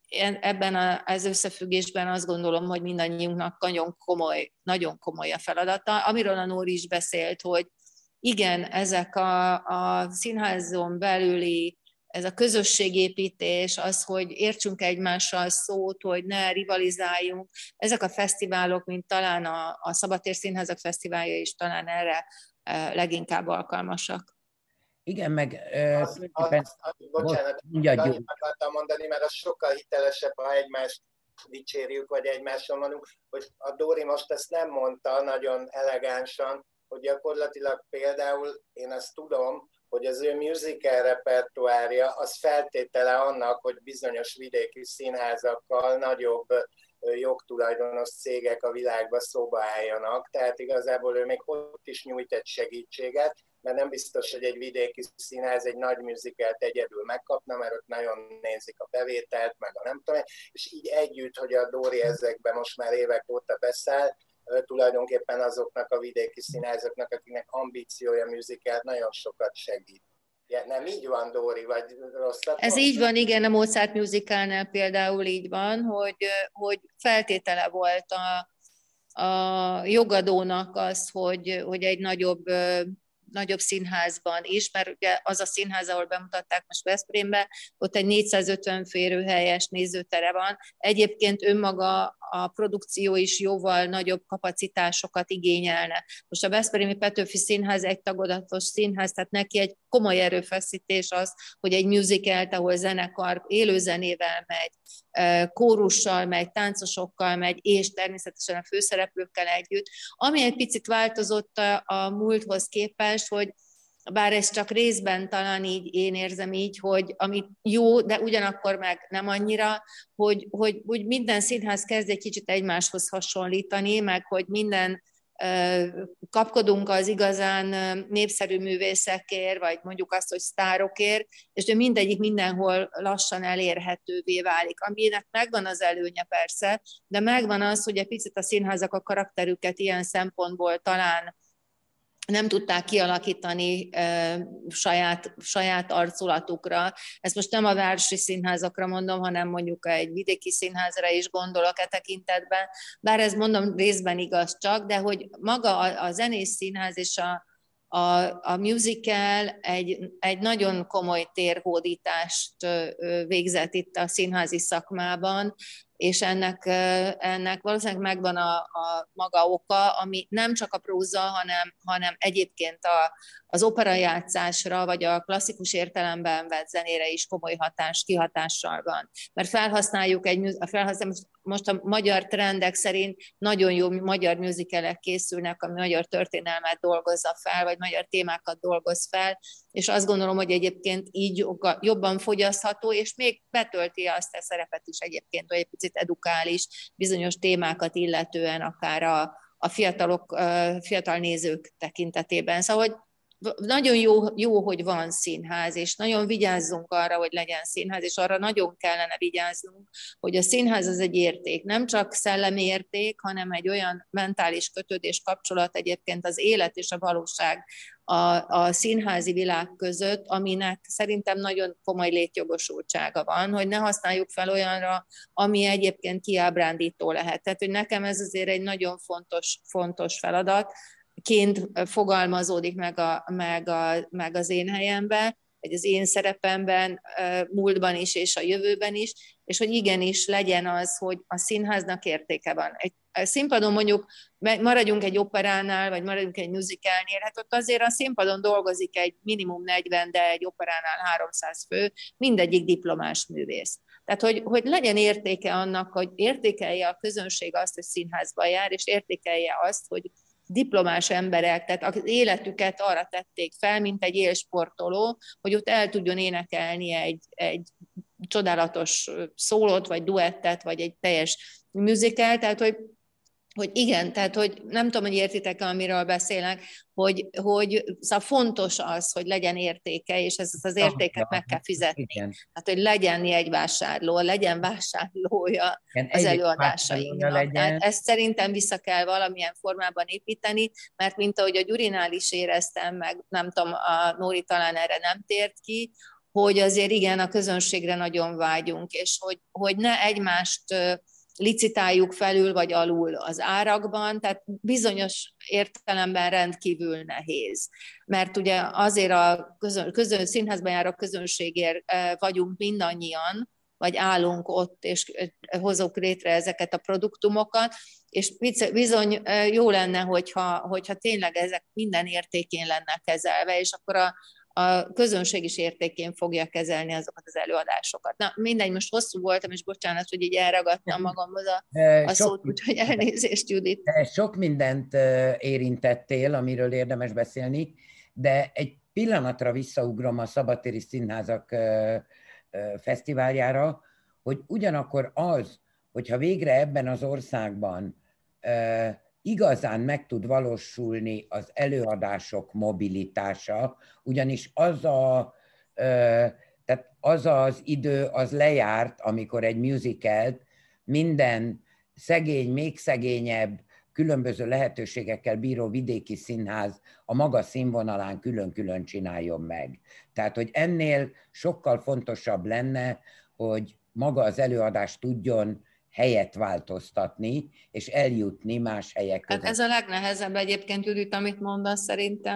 ebben az összefüggésben azt gondolom, hogy mindannyiunknak nagyon komoly, nagyon komoly a feladata, amiről a Nóri is beszélt, hogy igen, ezek a, a színházon belüli, ez a közösségépítés, az, hogy értsünk egymással szót, hogy ne rivalizáljunk, ezek a fesztiválok, mint talán a, a Szabadtér Színházak Fesztiválja is talán erre leginkább alkalmasak. Igen, meg... Azt, azt, azt, azt, bocsánat, annyit akartam mondani, mert az sokkal hitelesebb, ha egymást dicsérjük, vagy egymáson mondunk, hogy a Dóri most ezt nem mondta nagyon elegánsan, hogy gyakorlatilag például én azt tudom, hogy az ő musical repertoárja az feltétele annak, hogy bizonyos vidéki színházakkal nagyobb jogtulajdonos cégek a világba szóba álljanak, tehát igazából ő még ott is nyújt egy segítséget, mert nem biztos, hogy egy vidéki színház egy nagy musicalt egyedül megkapna, mert ott nagyon nézik a bevételt, meg a nem tudom, és így együtt, hogy a Dóri ezekben most már évek óta beszáll, tulajdonképpen azoknak a vidéki színházaknak, akiknek ambíciója musicalt, nagyon sokat segít. Ja, nem így van, Dóri, vagy rosszat? Ez így van, igen, a Mozart musicalnál például így van, hogy, hogy feltétele volt a, a jogadónak az, hogy, hogy egy nagyobb nagyobb színházban is, mert ugye az a színház, ahol bemutatták most Veszprémbe, ott egy négyszázötven férőhelyes nézőtere van. Egyébként önmaga a produkció is jóval nagyobb kapacitásokat igényelne. Most a Veszprémi Petőfi Színház egy tagozatos színház, tehát neki egy komoly erőfeszítés az, hogy egy musicalt, ahol zenekar élőzenével megy, kórussal megy, táncosokkal megy, és természetesen a főszereplőkkel együtt. Ami egy picit változott a, a múlthoz képest, hogy bár ez csak részben talán így, én érzem így, hogy ami jó, de ugyanakkor meg nem annyira, hogy, hogy, hogy minden színház kezd egy kicsit egymáshoz hasonlítani, meg hogy minden kapkodunk az igazán népszerű művészekért, vagy mondjuk azt, hogy sztárokért, és de mindegyik mindenhol lassan elérhetővé válik. Aminek megvan az előnye persze, de megvan az, hogy egy picit a színházak a karakterüket ilyen szempontból talán nem tudták kialakítani e, saját, saját arculatukra. Ezt most nem a városi színházakra mondom, hanem mondjuk egy vidéki színházra is gondolok e tekintetben. Bár ez mondom részben igaz csak, de hogy maga a, a zenés színház és a, a, a musical egy, egy nagyon komoly térhódítást végzett itt a színházi szakmában, és ennek, ennek valószínűleg megvan a, a maga oka, ami nem csak a próza, hanem, hanem egyébként a, az operajátszásra, vagy a klasszikus értelemben vett zenére is komoly hatás, kihatással van. Mert felhasználjuk egy, felhasználjuk, most a magyar trendek szerint nagyon jó magyar musicalek készülnek, ami magyar történelmet dolgozza fel, vagy magyar témákat dolgoz fel, és azt gondolom, hogy egyébként így jobban fogyasztható, és még betölti azt a szerepet is egyébként, hogy egy picit edukál is bizonyos témákat illetően, akár a, a fiatalok, fiatal nézők tekintetében. Szóval, hogy nagyon jó, jó, hogy van színház, és nagyon vigyázzunk arra, hogy legyen színház, és arra nagyon kellene vigyáznunk, hogy a színház az egy érték, nem csak szellemi érték, hanem egy olyan mentális kötődés, kapcsolat egyébként az élet és a valóság a, a színházi világ között, aminek szerintem nagyon komoly létjogosultsága van, hogy ne használjuk fel olyanra, ami egyébként kiábrándító lehet. Tehát, hogy nekem ez azért egy nagyon fontos, fontos feladat, ként fogalmazódik meg, a, meg, a, meg az én helyemben, vagy az én szerepemben, múltban is és a jövőben is, és hogy igenis legyen az, hogy a színháznak értéke van. Egy a színpadon mondjuk maradjunk egy operánál, vagy maradjunk egy musicalnél, hát ott azért a színpadon dolgozik egy minimum negyven, de egy operánál háromszáz fő, mindegyik diplomás művész. Tehát, hogy, hogy legyen értéke annak, hogy értékelje a közönség azt, hogy színházba jár, és értékelje azt, hogy diplomás emberek, tehát az életüket arra tették fel, mint egy élsportoló, hogy ott el tudjon énekelni egy, egy csodálatos szólót, vagy duettet, vagy egy teljes musical, tehát hogy, hogy igen, tehát hogy nem tudom, hogy értitek-e, amiről beszélek, hogy, hogy szóval fontos az, hogy legyen értéke, és ezt az értéket meg kell fizetni. Igen. Tehát, hogy legyen egy vásárló, legyen vásárlója igen, az előadásainknak. Tehát ezt szerintem vissza kell valamilyen formában építeni, mert mint ahogy a Gyurinál is éreztem, meg nem tudom, a Nóri talán erre nem tért ki, hogy azért igen, a közönségre nagyon vágyunk, és hogy, hogy ne egymást licitáljuk felül vagy alul az árakban, tehát bizonyos értelemben rendkívül nehéz. Mert ugye azért a közön, közön, színházban járó közönségért vagyunk mindannyian, vagy állunk ott, és hozunk létre ezeket a produktumokat, és bizony jó lenne, hogyha, hogyha tényleg ezek minden értékén lenne kezelve, és akkor a a közönség is értékén fogja kezelni azokat az előadásokat. Na, mindegy, most hosszú voltam, és bocsánat, hogy így elragadtam magamhoz a, a szót, úgyhogy elnézést, Judit. Sok mindent érintettél, amiről érdemes beszélni, de egy pillanatra visszaugrom a Szabadtéri Színházak fesztiváljára, hogy ugyanakkor az, hogyha végre ebben az országban igazán meg tud valósulni az előadások mobilitása, ugyanis az, a, tehát az az idő az lejárt, amikor egy musicalt minden szegény, még szegényebb, különböző lehetőségekkel bíró vidéki színház a maga színvonalán külön-külön csináljon meg. Tehát, hogy ennél sokkal fontosabb lenne, hogy maga az előadás tudjon helyet változtatni, és eljutni más helyek között. Hát ez a legnehezebb egyébként, Judit, amit mondasz szerintem.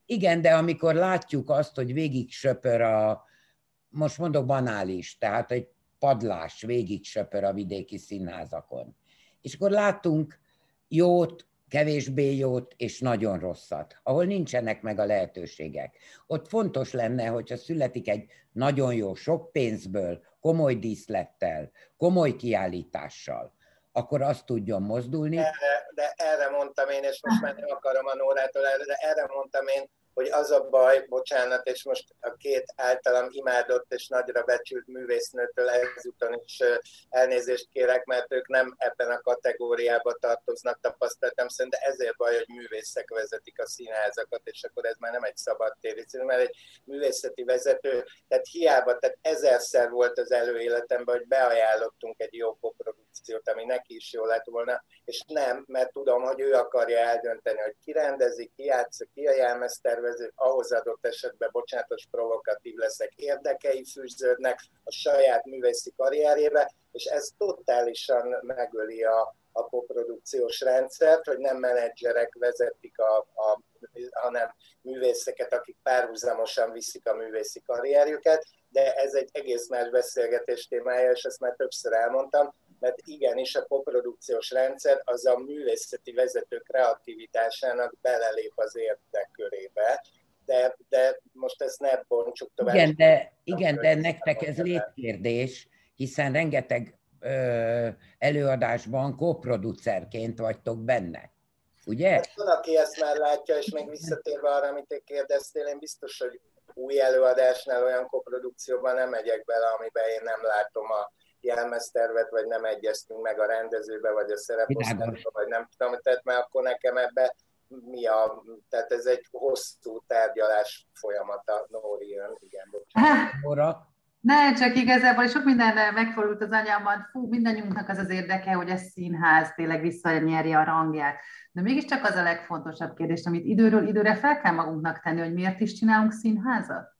Igen, de amikor látjuk azt, hogy végig söpör a, most mondok banális, tehát egy padlás végig söpör a vidéki színházakon. És akkor látunk jót, kevésbé jót és nagyon rosszat, ahol nincsenek meg a lehetőségek. Ott fontos lenne, hogyha születik egy nagyon jó, sok pénzből, komoly díszlettel, komoly kiállítással, akkor azt tudjon mozdulni. Erre, de erre mondtam én, és most már nem akarom a Nórától, de erre mondtam én, hogy az a baj, bocsánat, és most a két általam imádott és nagyra becsült művésznőtől ezúton is elnézést kérek, mert ők nem ebben a kategóriába tartoznak tapasztalatom szerint, de ezért baj, hogy művészek vezetik a színházakat, és akkor ez már nem egy szabadtéri szín, mert egy művészeti vezető, tehát hiába, tehát ezerszer volt az előéletemben, hogy beajánlottunk egy jó koprodukciót, ami neki is jó lett volna, és nem, mert tudom, hogy ő akarja eldönteni, hogy ki rendezi, ki játsza, ki a jelmeztervező, ahhoz adott esetben, bocsánatos, provokatív leszek, érdekei fűződnek a saját művészi karrierjébe, és ez totálisan megöli a, a koprodukciós rendszert, hogy nem menedzserek vezetik, a, a, hanem művészeket, akik párhuzamosan viszik a művészi karrierjüket, de ez egy egész más beszélgetés témája, és ezt már többször elmondtam, mert igenis a koprodukciós rendszer az a művészeti vezető kreativitásának belelép az érdekkörébe, de, de most ezt ne bontsuk tovább. Igen, de, igen, de nektek ez létkérdés, hiszen rengeteg ö, előadásban koproducerként vagytok benne, ugye? Hát van, aki ezt már látja, és még visszatérve arra, amit te kérdeztél, én biztos, hogy új előadásnál olyan koprodukcióban nem megyek bele, amiben én nem látom a jelmeztervet, vagy nem egyeztünk meg a rendezőbe, vagy a szereposztásba, vagy nem tudom, tehát már akkor nekem ebbe mi a, tehát ez egy hosszú tárgyalás folyamata, Nóri jön, igen, bocsánat. Ne, csak igazából sok minden megfordult az anyámban, fú, mindannyiunknak az az érdeke, hogy a színház tényleg visszanyerje a rangját. De mégiscsak az a legfontosabb kérdés, amit időről időre fel kell magunknak tenni, hogy miért is csinálunk színházat.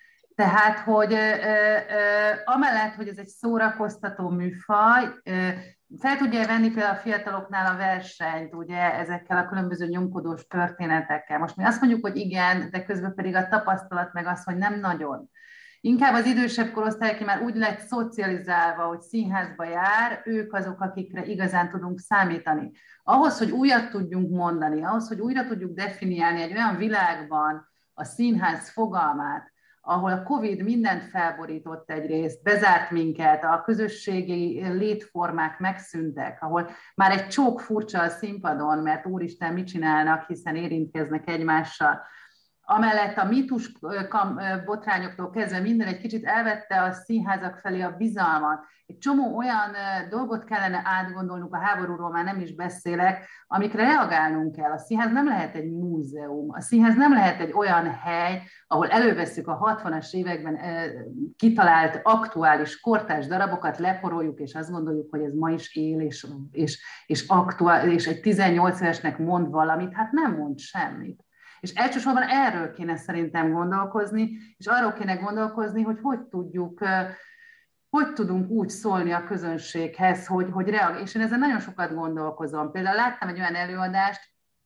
Tehát, hogy ö, ö, amellett, hogy ez egy szórakoztató műfaj, ö, fel tudja venni például a fiataloknál a versenyt, ugye, ezekkel a különböző nyomkodós történetekkel. Most mi azt mondjuk, hogy igen, de közben pedig a tapasztalat meg az, hogy nem nagyon. Inkább az idősebb korosztály, aki már úgy lett szocializálva, hogy színházba jár, ők azok, akikre igazán tudunk számítani. Ahhoz, hogy újat tudjunk mondani, ahhoz, hogy újra tudjuk definiálni egy olyan világban a színház fogalmát, ahol a Covid mindent felborított egyrészt, bezárt minket, a közösségi létformák megszűntek, ahol már egy csók furcsa a színpadon, mert úristen, mit csinálnak, hiszen érintkeznek egymással. Amellett a mítus botrányoktól kezdve minden egy kicsit elvette a színházak felé a bizalmat. Egy csomó olyan dolgot kellene átgondolnunk, a háborúról már nem is beszélek, amikre reagálnunk kell. A színház nem lehet egy múzeum, a színház nem lehet egy olyan hely, ahol elővesszük a hatvanas években kitalált aktuális kortárs darabokat, leporoljuk, és azt gondoljuk, hogy ez ma is él, és, és, és, aktuál, és egy tizennyolc évesnek mond valamit, hát nem mond semmit. És elsősorban erről kéne szerintem gondolkozni, és arról kéne gondolkozni, hogy hogy tudjuk, hogy tudunk úgy szólni a közönséghez, hogy, hogy reagálj. És én ezen nagyon sokat gondolkozom. Például láttam egy olyan előadást,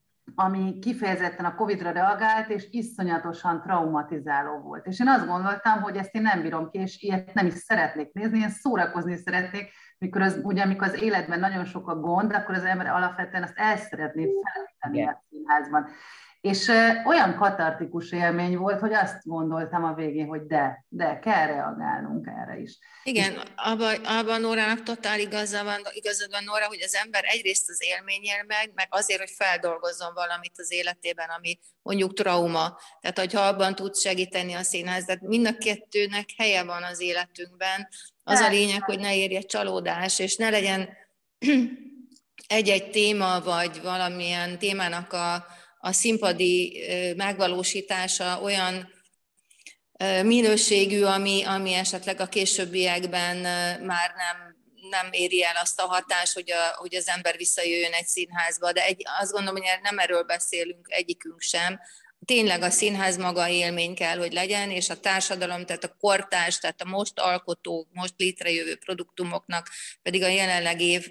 ami kifejezetten a Covidra reagált, és iszonyatosan traumatizáló volt. És én azt gondoltam, hogy ezt én nem bírom ki, és ilyet nem is szeretnék nézni, én szórakozni szeretnék, mikor az, ugye, amikor az életben nagyon sok a gond, akkor az ember alapvetően azt el szeretné felejteni a színházban. És olyan katartikus élmény volt, hogy azt gondoltam a végén, hogy de, de kell reagálnunk erre is. Igen, abban, abban Nórának totál igaza van, igazad van, Nóra, hogy az ember egyrészt az élményél meg, meg azért, hogy feldolgozzon valamit az életében, ami mondjuk trauma. Tehát, hogyha abban tud segíteni a színház, tehát mind a kettőnek helye van az életünkben. Az a lényeg, hogy ne érje csalódás, és ne legyen egy-egy téma, vagy valamilyen témának a a színpadi megvalósítása olyan minőségű, ami, ami esetleg a későbbiekben már nem, nem éri el azt a hatást, hogy, a, hogy az ember visszajöjjön egy színházba. De egy, azt gondolom, hogy nem erről beszélünk egyikünk sem, tényleg a színház maga élmény kell, hogy legyen, és a társadalom, tehát a kortárs, tehát a most alkotó, most létrejövő produktumoknak pedig a jelenleg év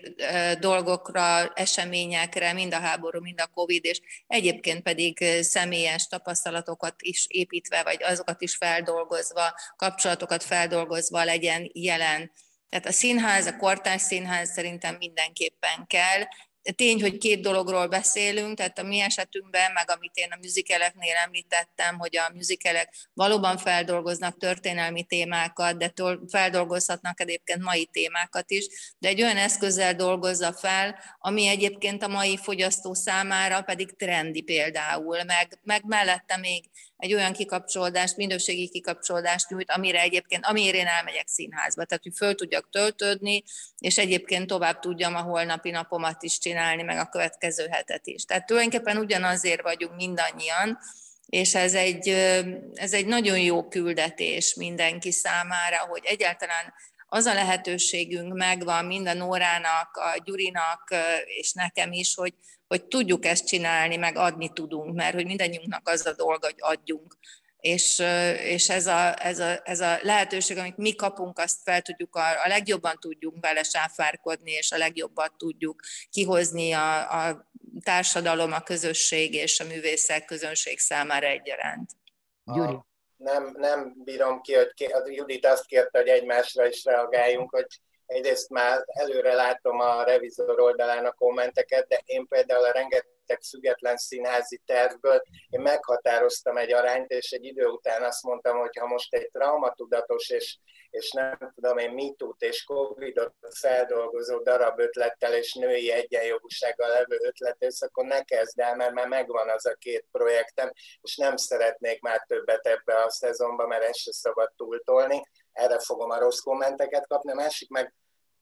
dolgokra, eseményekre, mind a háború, mind a Covid, és egyébként pedig személyes tapasztalatokat is építve, vagy azokat is feldolgozva, kapcsolatokat feldolgozva legyen jelen. Tehát a színház, a kortárs színház szerintem mindenképpen kell. Tény, hogy két dologról beszélünk, tehát a mi esetünkben, meg amit én a musicaleknél említettem, hogy a musicalek valóban feldolgoznak történelmi témákat, de feldolgozhatnak egyébként mai témákat is, de egy olyan eszközzel dolgozza fel, ami egyébként a mai fogyasztó számára pedig trendi például, meg, meg mellette még egy olyan kikapcsolódást, minőségi kikapcsolódást nyújt, amire egyébként, amire én elmegyek színházba, tehát hogy föl tudjak töltődni, és egyébként tovább tudjam a holnapi napomat is csinálni, meg a következő hetet is. Tehát tulajdonképpen ugyanazért vagyunk mindannyian, és ez egy, ez egy nagyon jó küldetés mindenki számára, hogy egyáltalán az a lehetőségünk megvan mind a Nórának, a Gyurinak és nekem is, hogy, hogy tudjuk ezt csinálni, meg adni tudunk, mert hogy mindannyiunknak az a dolga, hogy adjunk. És, és ez, a, ez, a, ez a lehetőség, amit mi kapunk, azt fel tudjuk, a, a legjobban tudjunk vele sáfárkodni, és a legjobban tudjuk kihozni a, a társadalom, a közösség és a művészek közönség számára egyaránt. Gyuri. Nem, nem bírom ki, hogy a Judit azt kérte, hogy egymásra is reagáljunk, hogy egyrészt már előre látom a revizor oldalán a kommenteket, de én például a rengeteg független színházi tervből én meghatároztam egy arányt, és egy idő után azt mondtam, hogy ha most egy traumatudatos és, és nem tudom én mitút és Covidot feldolgozó darab ötlettel és női egyenjogúsággal levő ötletész, akkor ne kezd el, mert már megvan az a két projektem, és nem szeretnék már többet ebbe a szezonba, mert ezt se szabad túltolni. Erre fogom a rossz kommenteket kapni. A másik meg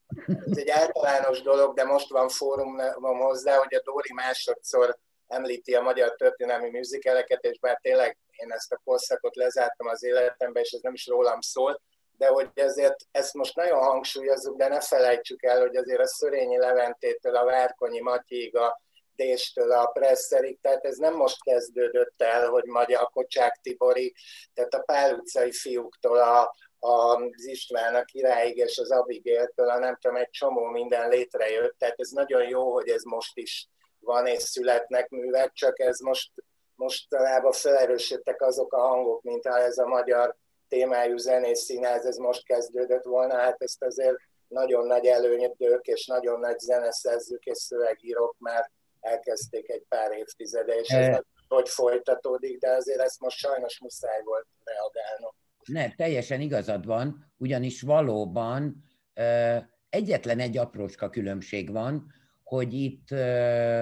ez egy általános dolog, de most van fórumom hozzá, hogy a Dóri másodszor említi a magyar történelmi musicaleket, és bár tényleg én ezt a korszakot lezártam az életemben, és ez nem is rólam szól, de hogy ezért ezt most nagyon hangsúlyozzuk, de ne felejtsük el, hogy azért a Szörényi Leventétől a Várkonyi Matyig, a Déstől a Presserig, tehát ez nem most kezdődött el, hogy magyar a Kocsák Tibori, tehát a Pál utcai fiúktól a az István a Királyig és az Abigailtől, a nem tudom, egy csomó minden létrejött, tehát ez nagyon jó, hogy ez most is van és születnek művek, csak ez most mostanában felerősödtek azok a hangok, mint ha ez a magyar témájú zenész színház, ez most kezdődött volna, hát ezt azért nagyon nagy előnyödők és nagyon nagy zeneszerzők és szövegírók már elkezdték egy pár évtizede, és ez e... hogy folytatódik, de azért ezt most sajnos muszáj volt reagálnom. Ne, teljesen igazad van, ugyanis valóban uh, egyetlen egy aprócska különbség van, hogy itt, uh,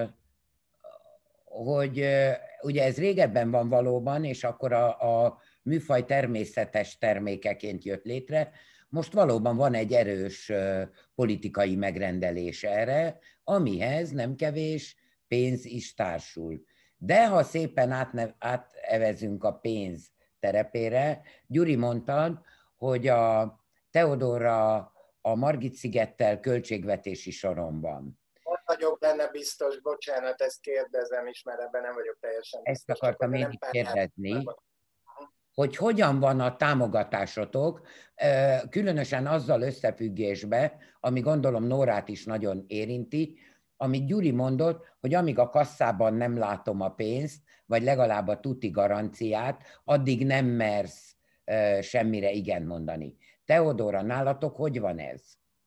hogy uh, ugye ez régebben van valóban, és akkor a, a műfaj természetes termékeként jött létre, most valóban van egy erős uh, politikai megrendelés erre, amihez nem kevés pénz is társul. De ha szépen átne, átevezünk a pénz terepére. Gyuri mondtad, hogy a Teodóra a Margit-szigettel költségvetési soron van. Ott vagyok benne biztos, bocsánat, ezt kérdezem is, mert ebben nem vagyok teljesen biztos. Ezt akartam én is kérdezni, hogy hogyan van a támogatásotok, különösen azzal összefüggésbe, ami gondolom Nórát is nagyon érinti, amit Gyuri mondott, hogy amíg a kasszában nem látom a pénzt, vagy legalább a tuti garanciát, addig nem mersz uh, semmire igen mondani. Teodóra, nálatok hogy van ez?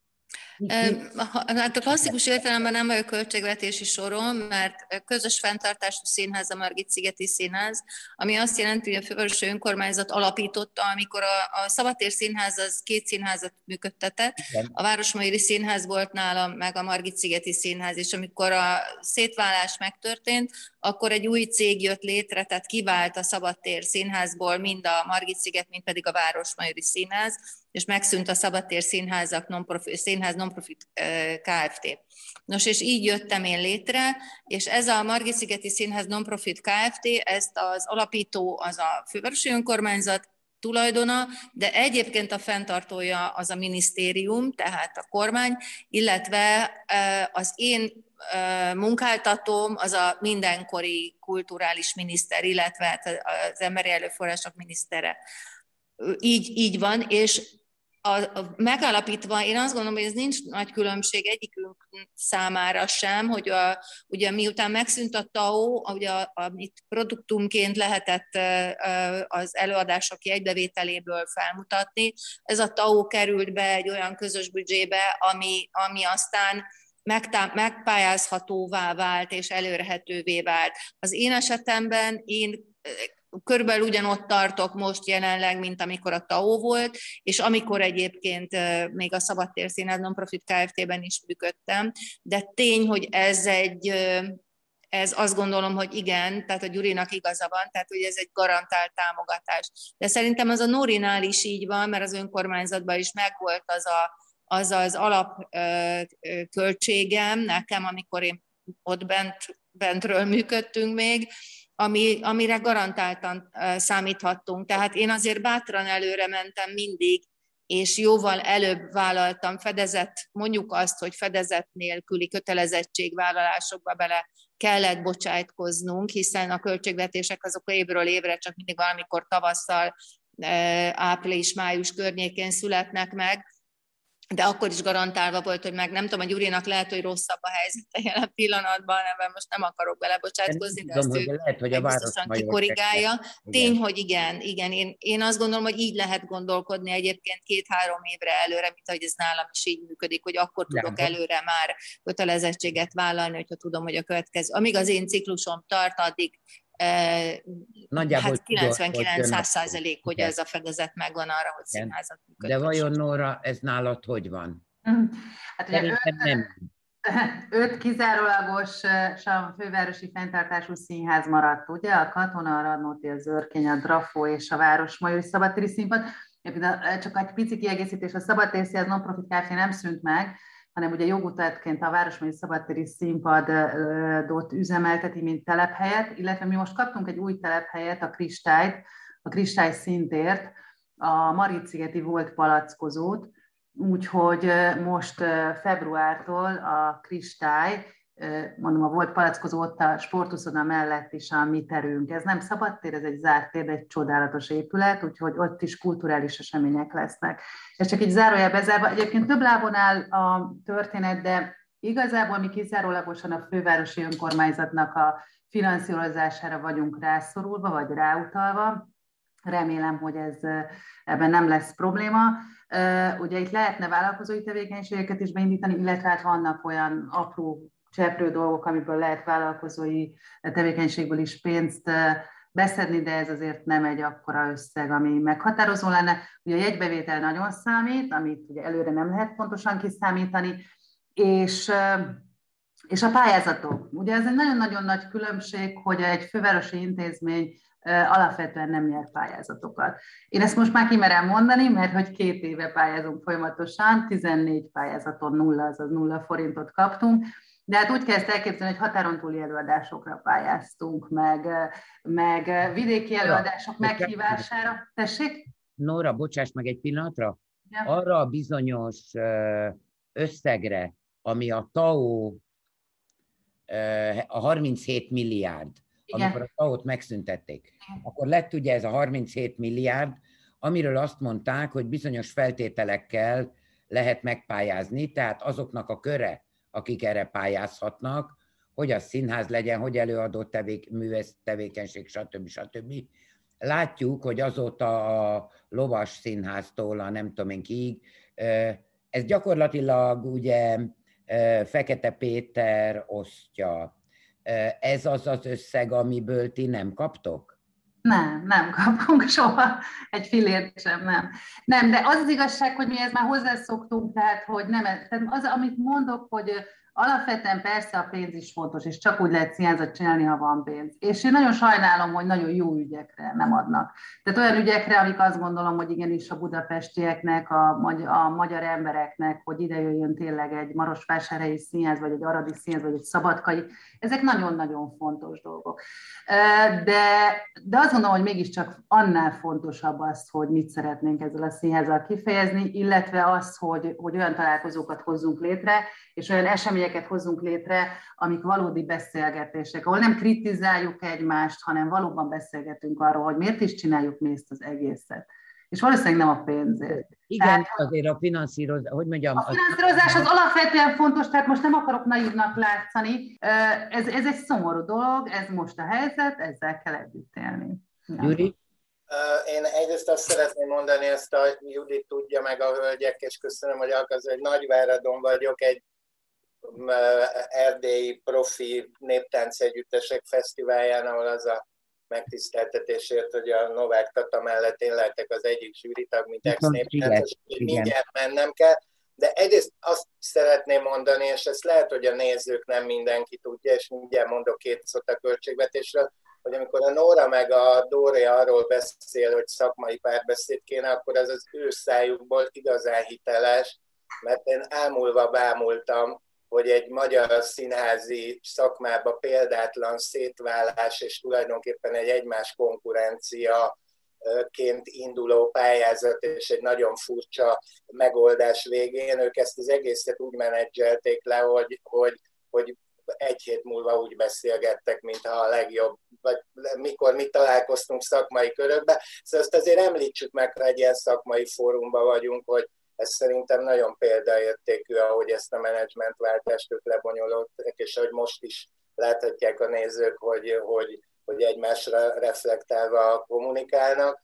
Hát a klasszikus értelemben nem vagyok költségvetési soron, mert közös fenntartású színház a Margit-szigeti Színház, ami azt jelenti, hogy a fővárosi önkormányzat alapította, amikor a, a Szabadtér Színház az két színházat működtetett, a Városmajori Színház volt nálam, meg a Margit-szigeti Színház, és amikor a szétválás megtörtént, akkor egy új cég jött létre, tehát kivált a Szabadtér Színházból mind a Margit-sziget, mind pedig a Városmajori Színház, és megszűnt a Szabadtér Színházak non-profit, Színház non-profit Kft. Nos, és így jöttem én létre, és ez a Margit-szigeti Színház non-profit Kft., ezt az alapító az a fővárosi önkormányzat tulajdona, de egyébként a fenntartója az a minisztérium, tehát a kormány, illetve az én munkáltatóm az a mindenkori kulturális miniszter, illetve az emberi erőforrások minisztere. Így, így van, és A, a, megállapítva, én azt gondolom, hogy ez nincs nagy különbség egyikünk számára sem, hogy a, ugye miután megszűnt a té á o, ugye, amit produktumként lehetett az előadások jegybevételéből felmutatni, ez a té á o került be egy olyan közös büdzsébe, ami, ami aztán megtá- megpályázhatóvá vált és elérhetővé vált. Az én esetemben én körülbelül ugyanott tartok most jelenleg, mint amikor a té á o volt, és amikor egyébként még a Szabadtér Színház Non-Profit Kft-ben is működtem, de tény, hogy ez egy, ez azt gondolom, hogy igen, tehát a Gyurinak igaza van, tehát hogy ez egy garantált támogatás. De szerintem az a Norinál is így van, mert az önkormányzatban is megvolt az a, az, az alapköltségem nekem, amikor én ott bent, bentről működtünk még, Ami, amire garantáltan számíthattunk. Tehát én azért bátran előre mentem mindig, és jóval előbb vállaltam fedezet, mondjuk azt, hogy fedezet nélküli kötelezettségvállalásokba bele kellett bocsájtkoznunk, hiszen a költségvetések azok évről évre csak mindig valamikor tavasszal, április-május környékén születnek meg, de akkor is garantálva volt, hogy meg nem tudom, a Gyurinak lehet, hogy rosszabb a helyzete jelen pillanatban, ebben most nem akarok belebocsátkozni, de ezt ő lehet, hogy a biztosan kikorrigálja. Tény, hogy igen, igen. Én, én azt gondolom, hogy így lehet gondolkodni egyébként két-három évre előre, mint ahogy ez nálam is így működik, hogy akkor tudok nem. előre már kötelezettséget vállalni, hogyha tudom, hogy a következő. Amíg az én ciklusom tart, addig Nagyjából hát kilencvenkilenc százalék, hogy ez a fedezet megvan arra, hogy színházat működtessen. De vajon Nóra, ez nálad hogy van? Hát ugye öt, nem. öt kizárólagosan fővárosi fenntartású színház maradt, ugye? A Katona, a Radnóti, a Zörkény, a Drafó és a Városmajori Szabadtéri Színpad. Csak egy pici kiegészítés, a Szabadtéri Színház Non-Profit Kft. Nem szűnt meg, hanem ugye jogutatként a Városmajori Szabadtéri Színpadot üzemelteti, mint telephelyet, illetve mi most kaptunk egy új telephelyet, a Kristályt, a Kristály szintért, a Margit-szigeti volt palackozót, úgyhogy most februártól a Kristály, mondom, a volt palackozó ott a sportuszoda mellett is a mi terünk. Ez nem szabadtér, ez egy zárt tér, de egy csodálatos épület, úgyhogy ott is kulturális események lesznek. Ez csak egy zárójel bezárva. Egyébként több lábon áll a történet, de igazából mi kizárólagosan a fővárosi önkormányzatnak a finanszírozására vagyunk rászorulva, vagy ráutalva. Remélem, hogy ez, ebben nem lesz probléma. Ugye itt lehetne vállalkozói tevékenységeket is beindítani, illetve hát vannak olyan apró cseprő dolgok, amiből lehet vállalkozói tevékenységből is pénzt beszedni, de ez azért nem egy akkora összeg, ami meghatározó lenne. Ugye a jegybevétel nagyon számít, amit ugye előre nem lehet pontosan kiszámítani, és, és a pályázatok. Ugye ez egy nagyon-nagyon nagy különbség, hogy egy fővárosi intézmény alapvetően nem nyer pályázatokat. Én ezt most már kimerem mondani, mert hogy két éve pályázunk folyamatosan, tizennégy pályázaton nulla, azaz nulla forintot kaptunk, de hát úgy kell ezt elképzelni, hogy határon túli előadásokra pályáztunk, meg, meg vidéki előadások Nóra, meghívására. Tessék? Nóra, bocsáss meg egy pillanatra. Ja. Arra a bizonyos összegre, ami a té á o, a harminchét milliárd, igen. Amikor a té á o-t megszüntették, igen. Akkor lett ugye ez a harminchét milliárd, amiről azt mondták, hogy bizonyos feltételekkel lehet megpályázni, tehát azoknak a köre, akik erre pályázhatnak, hogy az színház legyen, hogy előadó tevék, művész tevékenység, stb. stb. Látjuk, hogy azóta a Lovas Színháztól a nem tudom én kiig, ez gyakorlatilag ugye Fekete Péter osztja. Ez az az összeg, amiből ti nem kaptok? Nem, nem kapunk soha egy fillért sem, nem. Nem, de az az igazság, hogy mi ezt már hozzászoktunk, tehát, hogy nem, tehát az, amit mondok, hogy alapvetően persze a pénz is fontos, és csak úgy lehet színházat csinálni, ha van pénz. És én nagyon sajnálom, hogy nagyon jó ügyekre nem adnak. Tehát olyan ügyekre, amik azt gondolom, hogy igenis a budapestieknek, a, magyar, a magyar embereknek, hogy ide jöjjön tényleg egy marosvásárhelyi színház, vagy egy aradi színház, vagy egy szabadkai, ezek nagyon-nagyon fontos dolgok. De, de azt gondolom, hogy mégiscsak annál fontosabb az, hogy mit szeretnénk ezzel a színházzal kifejezni, illetve az, hogy, hogy olyan találkozókat hozzunk létre, és olyan eseményeket körülményeket hozzunk létre, amik valódi beszélgetések, ahol nem kritizáljuk egymást, hanem valóban beszélgetünk arról, hogy miért is csináljuk mi ezt az egészet. És valószínűleg nem a pénzért. Igen, tehát, azért a finanszírozás, hogy mondjam... A finanszírozás az alapvetően fontos, tehát most nem akarok naívnak látszani. Ez, ez egy szomorú dolog, ez most a helyzet, ezzel kell együtt élni. Gyuri? Én egyrészt azt szeretném mondani, ezt a Judit tudja meg a hölgyek, és köszönöm, hogy alkalmazom, hogy Nagyváradon vagyok, egy erdélyi profi néptánc együttesek fesztiválján, ahol az a megtiszteltetésért, hogy a Novák Tata mellett én lehetek az egyik zsűritag, mint ex-néptánc, mindjárt mennem kell. De egyrészt azt szeretném mondani, és ezt lehet, hogy a nézők nem mindenki tudja, és mindjárt mondok két szót a költségvetésről, hogy amikor a Nóra meg a Dóri arról beszél, hogy szakmai párbeszéd kéne, akkor ez az ő szájukból igazán hiteles, mert én ámulva bámultam, hogy egy magyar színházi szakmába példátlan szétválás és tulajdonképpen egy egymás konkurenciaként induló pályázat és egy nagyon furcsa megoldás végén ők ezt az egészet úgy menedzselték le, hogy, hogy, hogy egy hét múlva úgy beszélgettek, mintha a legjobb, vagy mikor mi találkoztunk szakmai körökben. Szóval ezt azért említsük meg, ha egy ilyen szakmai fórumban vagyunk, hogy ez szerintem nagyon példaértékű, ahogy ezt a menedzsmentváltást ők lebonyolódtak, és ahogy most is láthatják a nézők, hogy, hogy, hogy egymásra reflektálva kommunikálnak.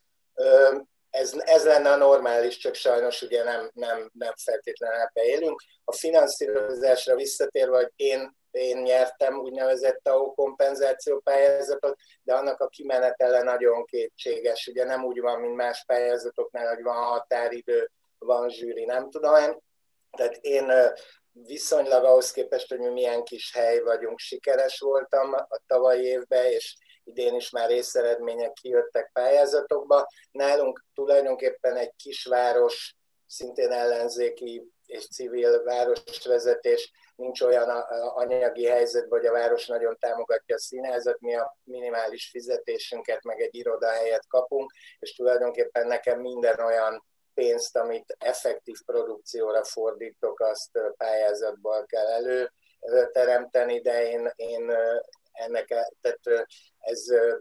Ez, ez lenne a normális, csak sajnos ugye nem, nem, nem feltétlenül ebbe élünk. A finanszírozásra visszatérve, hogy én, én nyertem úgynevezett té á o kompenzáció pályázatot, de annak a kimenetele nagyon kétséges. Ugye nem úgy van, mint más pályázatoknál, hogy van határidő, van zsűri, nem tudom én. Tehát én viszonylag ahhoz képest, hogy mi milyen kis hely vagyunk, sikeres voltam a tavalyi évben, és idén is már részeredmények kijöttek pályázatokba. Nálunk tulajdonképpen egy kisváros, szintén ellenzéki és civil városvezetés, nincs olyan anyagi helyzetben, hogy a város nagyon támogatja a színházat, mi a minimális fizetésünket, meg egy irodahelyet kapunk, és tulajdonképpen nekem minden olyan pénzt, amit effektív produkcióra fordítok, azt pályázatból kell előteremteni, de én, én ennek, tehát ez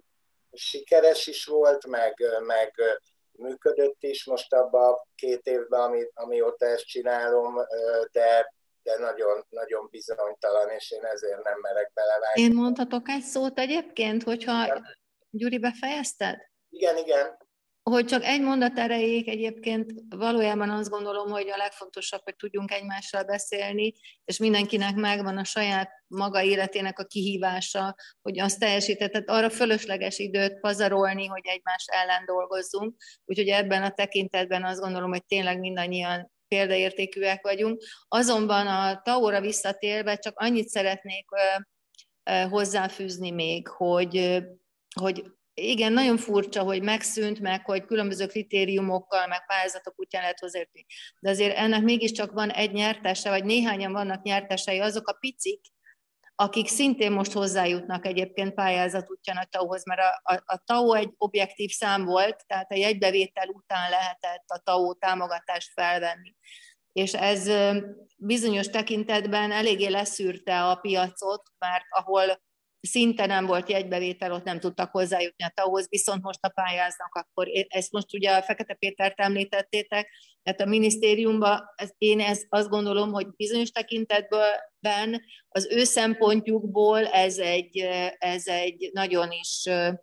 sikeres is volt, meg, meg működött is most abban a két évben, ami, amióta ezt csinálom, de, de nagyon, nagyon bizonytalan, és én ezért nem merek belevágni. Én mondhatok egy szót egyébként, hogyha igen. Gyuri, befejezted? Igen, igen. Hogy csak egy mondat erejéig egyébként valójában azt gondolom, hogy a legfontosabb, hogy tudjunk egymással beszélni, és mindenkinek megvan a saját maga életének a kihívása, hogy azt teljesített. Tehát arra fölösleges időt pazarolni, hogy egymás ellen dolgozzunk. Úgyhogy ebben a tekintetben azt gondolom, hogy tényleg mindannyian példaértékűek vagyunk. Azonban a té á o-ra visszatérve csak annyit szeretnék hozzáfűzni még, hogy, hogy igen, nagyon furcsa, hogy megszűnt meg, hogy különböző kritériumokkal, meg pályázatok útján lehet hozzájutni. De azért ennek mégiscsak van egy nyertese, vagy néhányan vannak nyertesei, azok a picik, akik szintén most hozzájutnak egyébként pályázat útján a té á o-hoz, mert a, a, a té á o egy objektív szám volt, tehát a jegybevétel után lehetett a té á o támogatást felvenni. És ez bizonyos tekintetben eléggé leszűrte a piacot, mert ahol szinte nem volt jegybevétel, ott nem tudtak hozzájutni a té á o-hoz, viszont most a pályáznak, akkor ezt most ugye a Fekete Pétert említettétek, tehát a minisztériumban én ezt azt gondolom, hogy bizonyos tekintetben az ő szempontjukból ez egy, ez egy nagyon is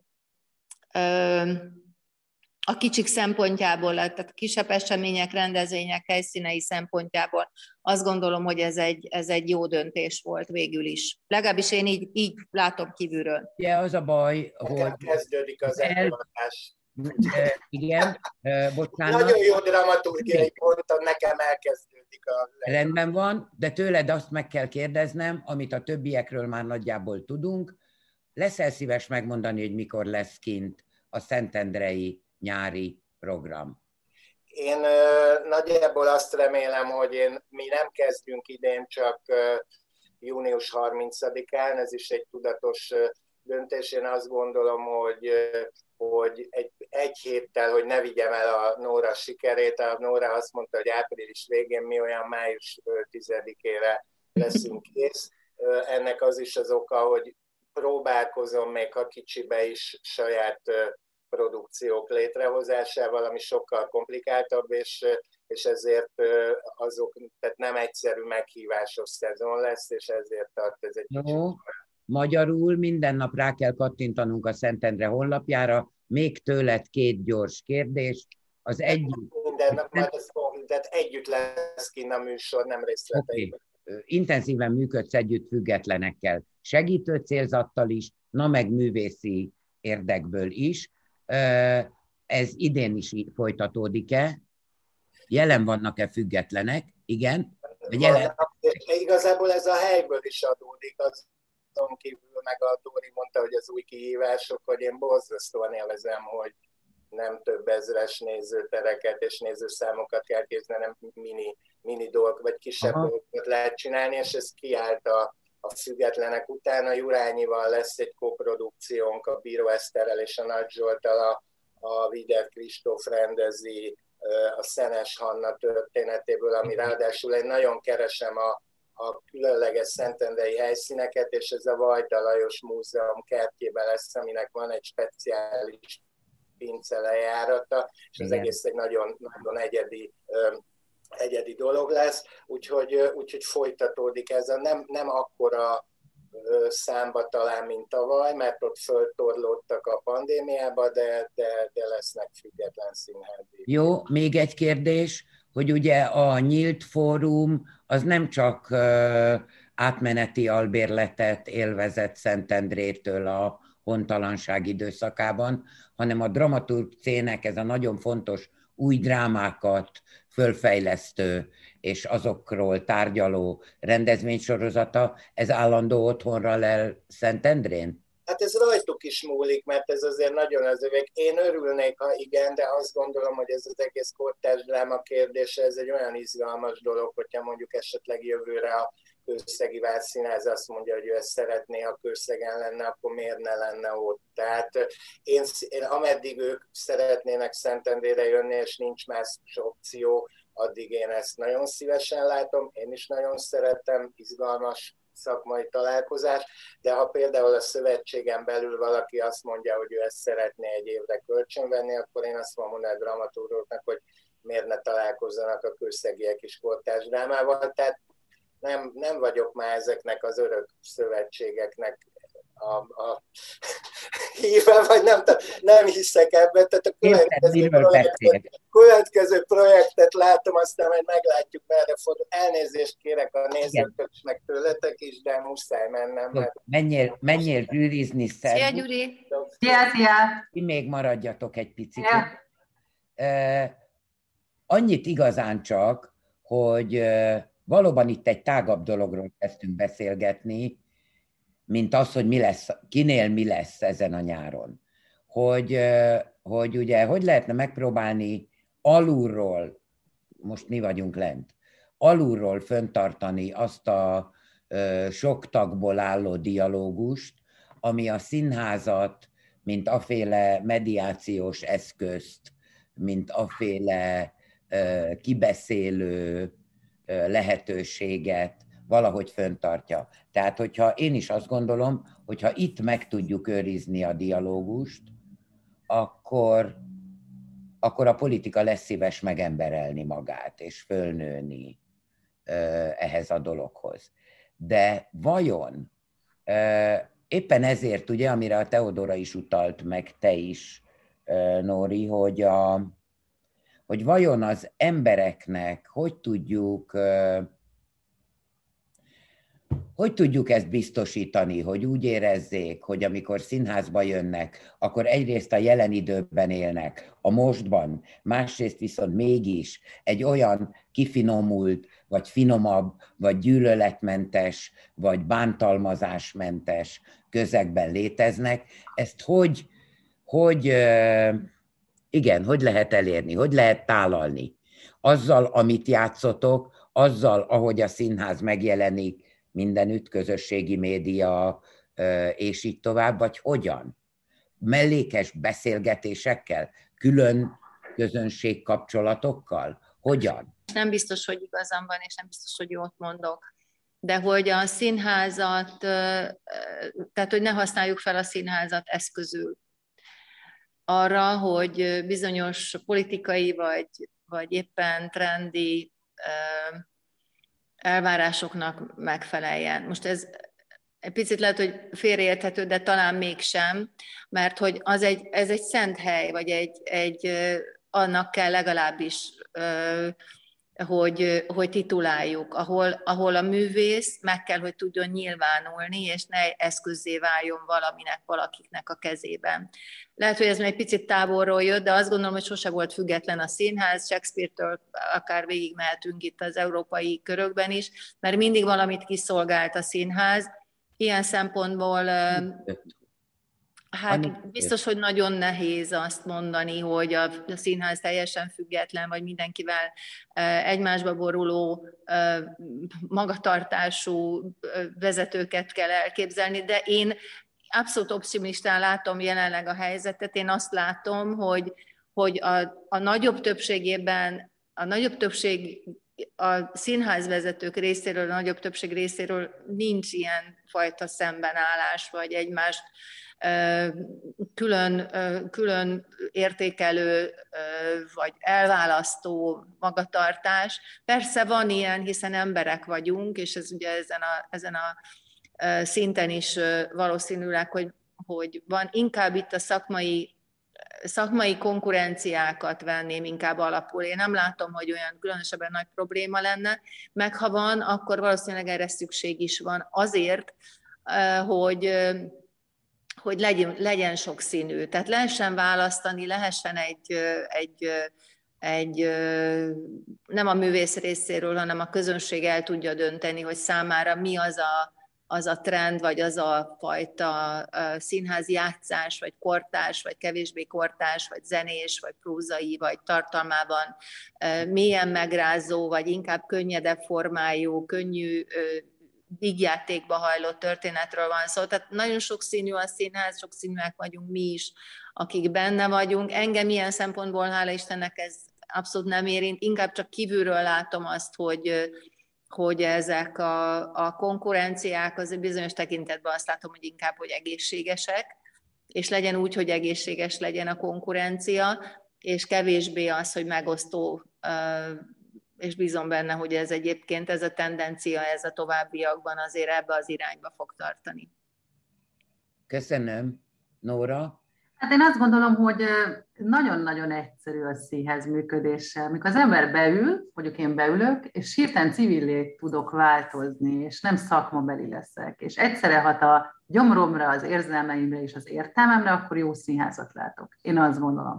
a kicsik szempontjából, tehát a kisebb események, rendezvények, helyszínei szempontjából azt gondolom, hogy ez egy, ez egy jó döntés volt végül is. Legalábbis én így, így látom kívülről. Ja, az a baj, hogy... Kezdődik az előadás. Igen, bocsánat. Nagyon jó dramaturgiai ponton nekem elkezdődik a... Rendben van, de tőled azt meg kell kérdeznem, amit a többiekről már nagyjából tudunk. Leszel szíves megmondani, hogy mikor lesz kint a szentendrei nyári program? Én uh, nagyjából azt remélem, hogy én, mi nem kezdünk idén, csak uh, június harmincadikán, ez is egy tudatos uh, döntés. Én azt gondolom, hogy, uh, hogy egy, egy héttel, hogy ne vigyem el a Nóra sikerét, a Nóra azt mondta, hogy április végén, mi olyan május tizedikére leszünk kész. Ennek az is az oka, hogy próbálkozom még ha kicsibe is saját produkciók létrehozásával, ami sokkal komplikáltabb, és, és ezért azok, tehát nem egyszerű meghívásos szezon lesz, és ezért tart ez egy kicsit. No, magyarul minden nap rá kell kattintanunk a Szentendre honlapjára, még tőled két gyors kérdés. Az egyik... Minden nap, majd ez, tehát együtt lesz kinn a műsor, nem részleteiben. Okay. Intenzíven működsz együtt függetlenekkel, segítő célzattal is, na meg művészi érdekből is. Ez idén is folytatódik-e? Jelen vannak-e függetlenek? Igen? Jelen... Igazából ez a helyből is adódik, azon kívül meg a Dóri mondta, hogy az új kihívások, hogy én borzasztóan élvezem, hogy nem több ezres nézőtereket és nézőszámokat kell kézni, nem mini, mini dolgok, vagy kisebb Aha. dolgokat lehet csinálni, és ez kiállt a, a függetlenek után. A Jurányival lesz egy koprodukciónk, a Bíró Eszterrel és a Nagy Zsolttal, a, a Vider Kristóf rendezi a Szenes Hanna történetéből, ami ráadásul én nagyon keresem a, a különleges szentendrei helyszíneket, és ez a Vajda Lajos Múzeum kertjében lesz, aminek van egy speciális pince lejárata, és az egész egy nagyon, nagyon egyedi, egyedi dolog lesz, úgyhogy, úgyhogy folytatódik ez. A nem, nem akkora számba talán, mint tavaly, mert ott föltorlódtak a pandémiába, de, de, de lesznek független színházi. Jó, még egy kérdés, hogy ugye a nyílt fórum az nem csak uh, átmeneti albérletet élvezett Szentendrétől a hontalanság időszakában, hanem a dramaturg cének ez a nagyon fontos új drámákat fölfejlesztő és azokról tárgyaló rendezvénysorozata, ez állandó otthonra lel Szentendrén? Hát ez rajtuk is múlik, mert ez azért nagyon az övek. Én örülnék, ha igen, de azt gondolom, hogy ez az egész kortárs dráma kérdése, ez egy olyan izgalmas dolog, hogyha mondjuk esetleg jövőre a Kőszegi Várszínház azt mondja, hogy ő ezt szeretné, ha Kőszegen lenne, akkor miért ne lenne ott. Tehát én, én ameddig ők szeretnének Szentendrére jönni, és nincs más opció, addig én ezt nagyon szívesen látom, én is nagyon szeretem, izgalmas szakmai találkozás, de ha például a szövetségen belül valaki azt mondja, hogy ő ezt szeretné egy évre kölcsönvenni, akkor én azt mondom a dramaturgoknak, hogy miért ne találkozzanak a kőszegiek is kortárs drámával. Tehát nem, nem vagyok már ezeknek az örök szövetségeknek a, a híve, vagy nem, nem hiszek ebben, tehát a következő projektet, következő projektet látom, aztán majd meglátjuk, merre fordul. Elnézést kérek a nézőktől is, meg tőletek is, de muszáj mennem. Mert... Menjél, menjél zsűrizni, szervusz. Szia, Gyuri! Szia, szia! Ti még maradjatok egy picit. Uh, annyit igazán csak, hogy uh, valóban itt egy tágabb dologról kezdtünk beszélgetni, mint az, hogy mi lesz, kinél mi lesz ezen a nyáron. Hogy, hogy ugye, hogy lehetne megpróbálni alulról, most mi vagyunk lent, alulról föntartani azt a sok tagból álló dialógust, ami a színházat, mint aféle mediációs eszközt, mint aféle kibeszélő lehetőséget valahogy föntartja. Tehát, hogyha én is azt gondolom, hogyha itt meg tudjuk őrizni a dialógust, akkor, akkor a politika lesz szíves megemberelni magát, és fölnőni ehhez a dologhoz. De vajon, éppen ezért, ugye, amire a Teodora is utalt, meg te is, Nóri, hogy, a, hogy vajon az embereknek hogy tudjuk Hogy tudjuk ezt biztosítani, hogy úgy érezzék, hogy amikor színházba jönnek, akkor egyrészt a jelen időben élnek, a mostban, másrészt viszont mégis egy olyan kifinomult, vagy finomabb, vagy gyűlöletmentes, vagy bántalmazásmentes közegben léteznek. Ezt hogy, hogy, igen, hogy lehet elérni, hogy lehet tálalni? Azzal, amit játszotok, azzal, ahogy a színház megjelenik, mindenütt, közösségi média, és így tovább, vagy hogyan? Mellékes beszélgetésekkel? Külön közönség kapcsolatokkal? Hogyan? Nem biztos, hogy igazam van, és nem biztos, hogy jót mondok. de hogy a színházat, tehát hogy ne használjuk fel a színházat eszközül arra, hogy bizonyos politikai vagy, vagy éppen trendi elvárásoknak megfeleljen. Most ez egy picit lehet, hogy félreérthető, de talán mégsem, mert hogy az egy, ez egy szent hely, vagy egy, egy annak kell legalábbis, hogy, hogy tituláljuk, ahol, ahol a művész meg kell, hogy tudjon nyilvánulni, és ne eszközzé váljon valaminek, valakiknek a kezében. Lehet, hogy ez még egy picit távolról jött, de azt gondolom, hogy sose volt független a színház, Shakespeare-től akár végigmehetünk itt az európai körökben is, mert mindig valamit kiszolgált a színház. Ilyen szempontból, hát biztos, hogy nagyon nehéz azt mondani, hogy a színház teljesen független, vagy mindenkivel egymásba boruló, magatartású vezetőket kell elképzelni, de én abszolút optimistán látom jelenleg a helyzetet. Én azt látom, hogy, hogy a, a nagyobb többségében, a nagyobb többség a színházvezetők részéről, a nagyobb többség részéről nincs ilyen fajta szembenállás, vagy egymást külön, külön értékelő, vagy elválasztó magatartás. Persze van ilyen, hiszen emberek vagyunk, és ez ugye ezen a, ezen a szinten is valószínűleg, hogy, hogy van inkább itt a szakmai szakmai konkurenciákat venném inkább alapul. Én nem látom, hogy olyan különösebben nagy probléma lenne, meg ha van, akkor valószínűleg erre szükség is van azért, hogy, hogy legyen, legyen sokszínű. Tehát lehessen választani, lehessen egy, egy, egy nem a művész részéről, hanem a közönség el tudja dönteni, hogy számára mi az a az a trend, vagy az a fajta színházi játszás, vagy kortárs, vagy kevésbé kortárs, vagy zenés, vagy prózai, vagy tartalmában mélyen megrázó, vagy inkább könnyedebb formájú, könnyű vígjátékba hajlott történetről van szó. Tehát nagyon sokszínű a színház, sokszínűek vagyunk mi is, akik benne vagyunk. Engem ilyen szempontból, hála Istennek, ez abszolút nem érint. Inkább csak kívülről látom azt, hogy hogy ezek a, a konkurenciák az bizonyos tekintetben azt látom, hogy inkább, hogy egészségesek, és legyen úgy, hogy egészséges legyen a konkurencia, és kevésbé az, hogy megosztó, és bízom benne, hogy ez egyébként, ez a tendencia, ez a továbbiakban azért ebbe az irányba fog tartani. Köszönöm. Nóra? Hát én azt gondolom, hogy nagyon-nagyon egyszerű a színház működése. Mikor az ember beül, mondjuk én beülök, és hirtelen civillé tudok változni, és nem szakmabeli leszek, és egyszerre hat a gyomromra, az érzelmeimre és az értelmemre, akkor jó színházat látok. Én azt gondolom.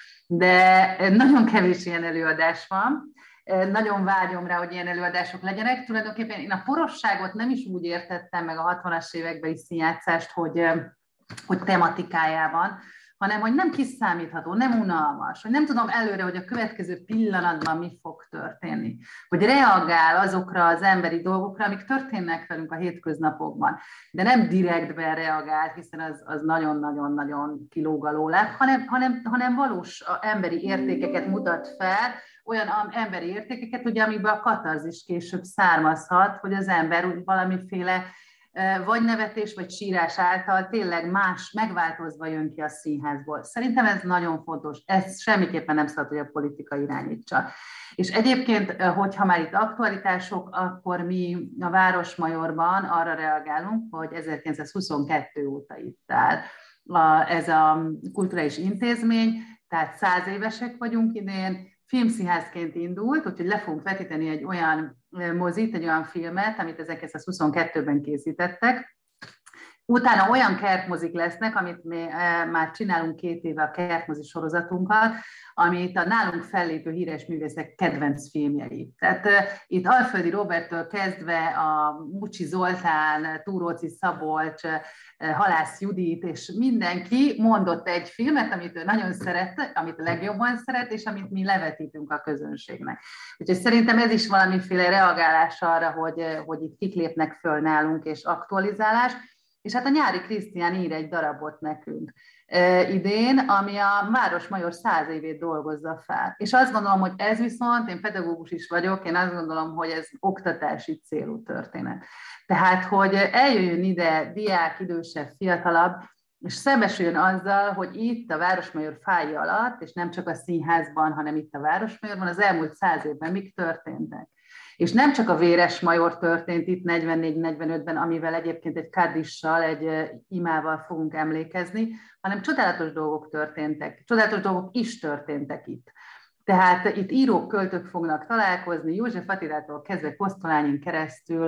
De nagyon kevés ilyen előadás van. Nagyon vágyom rá, hogy ilyen előadások legyenek. Tulajdonképpen én a porosságot nem is úgy értettem meg a hatvanas évekbeli színjátszást, hogy hogy tematikájában, hanem hogy nem kiszámítható, nem unalmas, hogy nem tudom előre, hogy a következő pillanatban mi fog történni, hogy reagál azokra az emberi dolgokra, amik történnek velünk a hétköznapokban, de nem direktben reagál, hiszen az, az nagyon-nagyon-nagyon kilóg alóla, hanem, hanem, hanem valós emberi értékeket mutat fel, olyan emberi értékeket, ugye, amiben a katarzis később származhat, hogy az ember úgy valamiféle vagy nevetés, vagy sírás által tényleg más, megváltozva jön ki a színházból. Szerintem ez nagyon fontos. Ez semmiképpen nem szabad, hogy a politika irányítsa. És egyébként, hogyha már itt aktualitások, akkor mi a Városmajorban arra reagálunk, hogy ezerkilencszázhuszonkettő óta itt áll a, ez a kulturális intézmény, tehát száz évesek vagyunk idén, filmszínházként indult, úgyhogy le fogunk vetíteni egy olyan mozit, egy olyan filmet, amit ezerkilencszázhuszonkettőben készítettek. Utána olyan kertmozik lesznek, amit mi már csinálunk két éve a kertmozi sorozatunkat, amit a nálunk fellépő híres művészek kedvenc filmjei. Tehát uh, itt Alföldi Roberttől kezdve a Mucsi Zoltán, Túróczi Szabolcs, uh, Halász Judit, és mindenki mondott egy filmet, amit ő nagyon szeret, amit legjobban szeret, és amit mi levetítünk a közönségnek. Úgyhogy szerintem ez is valamiféle reagálás arra, hogy, hogy itt kik lépnek föl nálunk, és aktualizálás. És hát a Nyári Krisztián ír egy darabot nekünk e, idén, ami a Városmajor száz évét dolgozza fel. És azt gondolom, hogy ez viszont, én pedagógus is vagyok, én azt gondolom, hogy ez oktatási célú történet. Tehát, hogy eljöjjön ide diák, idősebb, fiatalabb, és szembesüljön azzal, hogy itt a Városmajor fái alatt, és nem csak a színházban, hanem itt a Városmajorban az elmúlt száz évben mik történtek. És nem csak a Véres Major történt itt negyvennégy negyvenötben, amivel egyébként egy kádissal, egy imával fogunk emlékezni, hanem csodálatos dolgok történtek, csodálatos dolgok is történtek itt. Tehát itt írók, költők fognak találkozni, József Attilától kezdve Kosztolányin keresztül,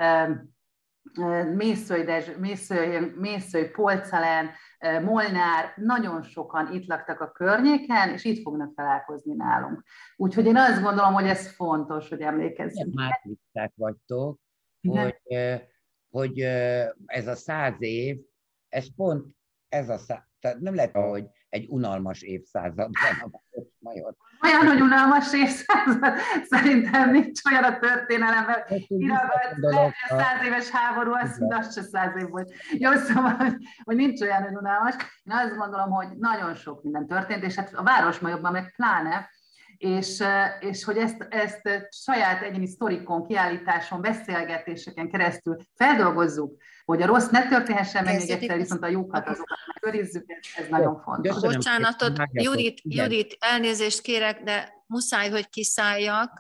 Mészöly, Mészöly, Mészöly, Polcalen, Molnár, nagyon sokan itt laktak a környéken, és itt fognak találkozni nálunk. Úgyhogy én azt gondolom, hogy ez fontos, hogy emlékezzünk. Mártisták vagytok, hogy, hogy ez a száz év, ez pont ez a száz, tehát nem lehet, hogy egy unalmas évszázad van a Városmajor. Olyan, hogy unalmas évszázad, szerintem nincs olyan a történelemben. Iragadt, lehet, a száz éves háború, az, az se száz év volt. Jó, szóval, hogy nincs olyan, hogy unalmas. Én azt gondolom, hogy nagyon sok minden történt, és hát a Városmajorban meg pláne, és, és hogy ezt, ezt saját egyéni sztorikon, kiállításon, beszélgetéseken keresztül feldolgozzuk, hogy a rossz ne történhessen meg még egyszer, viszont a jókat azokat megőrizzük, ez, ez nagyon fontos. Köszönöm. Bocsánatot, Judit, Judit, elnézést kérek, de muszáj, hogy kiszálljak.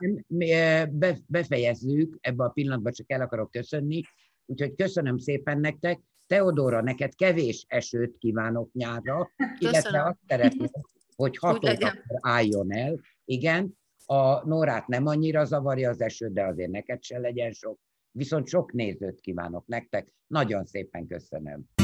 Befejezzük, ebbe a pillanatban csak el akarok köszönni, úgyhogy köszönöm szépen nektek. Teodóra, neked kevés esőt kívánok nyárra, illetve azt szeretném, hogy hat órakor álljon el. Igen, a Nórát nem annyira zavarja az eső, de azért neked se legyen sok. Viszont sok nézőt kívánok nektek. Nagyon szépen köszönöm.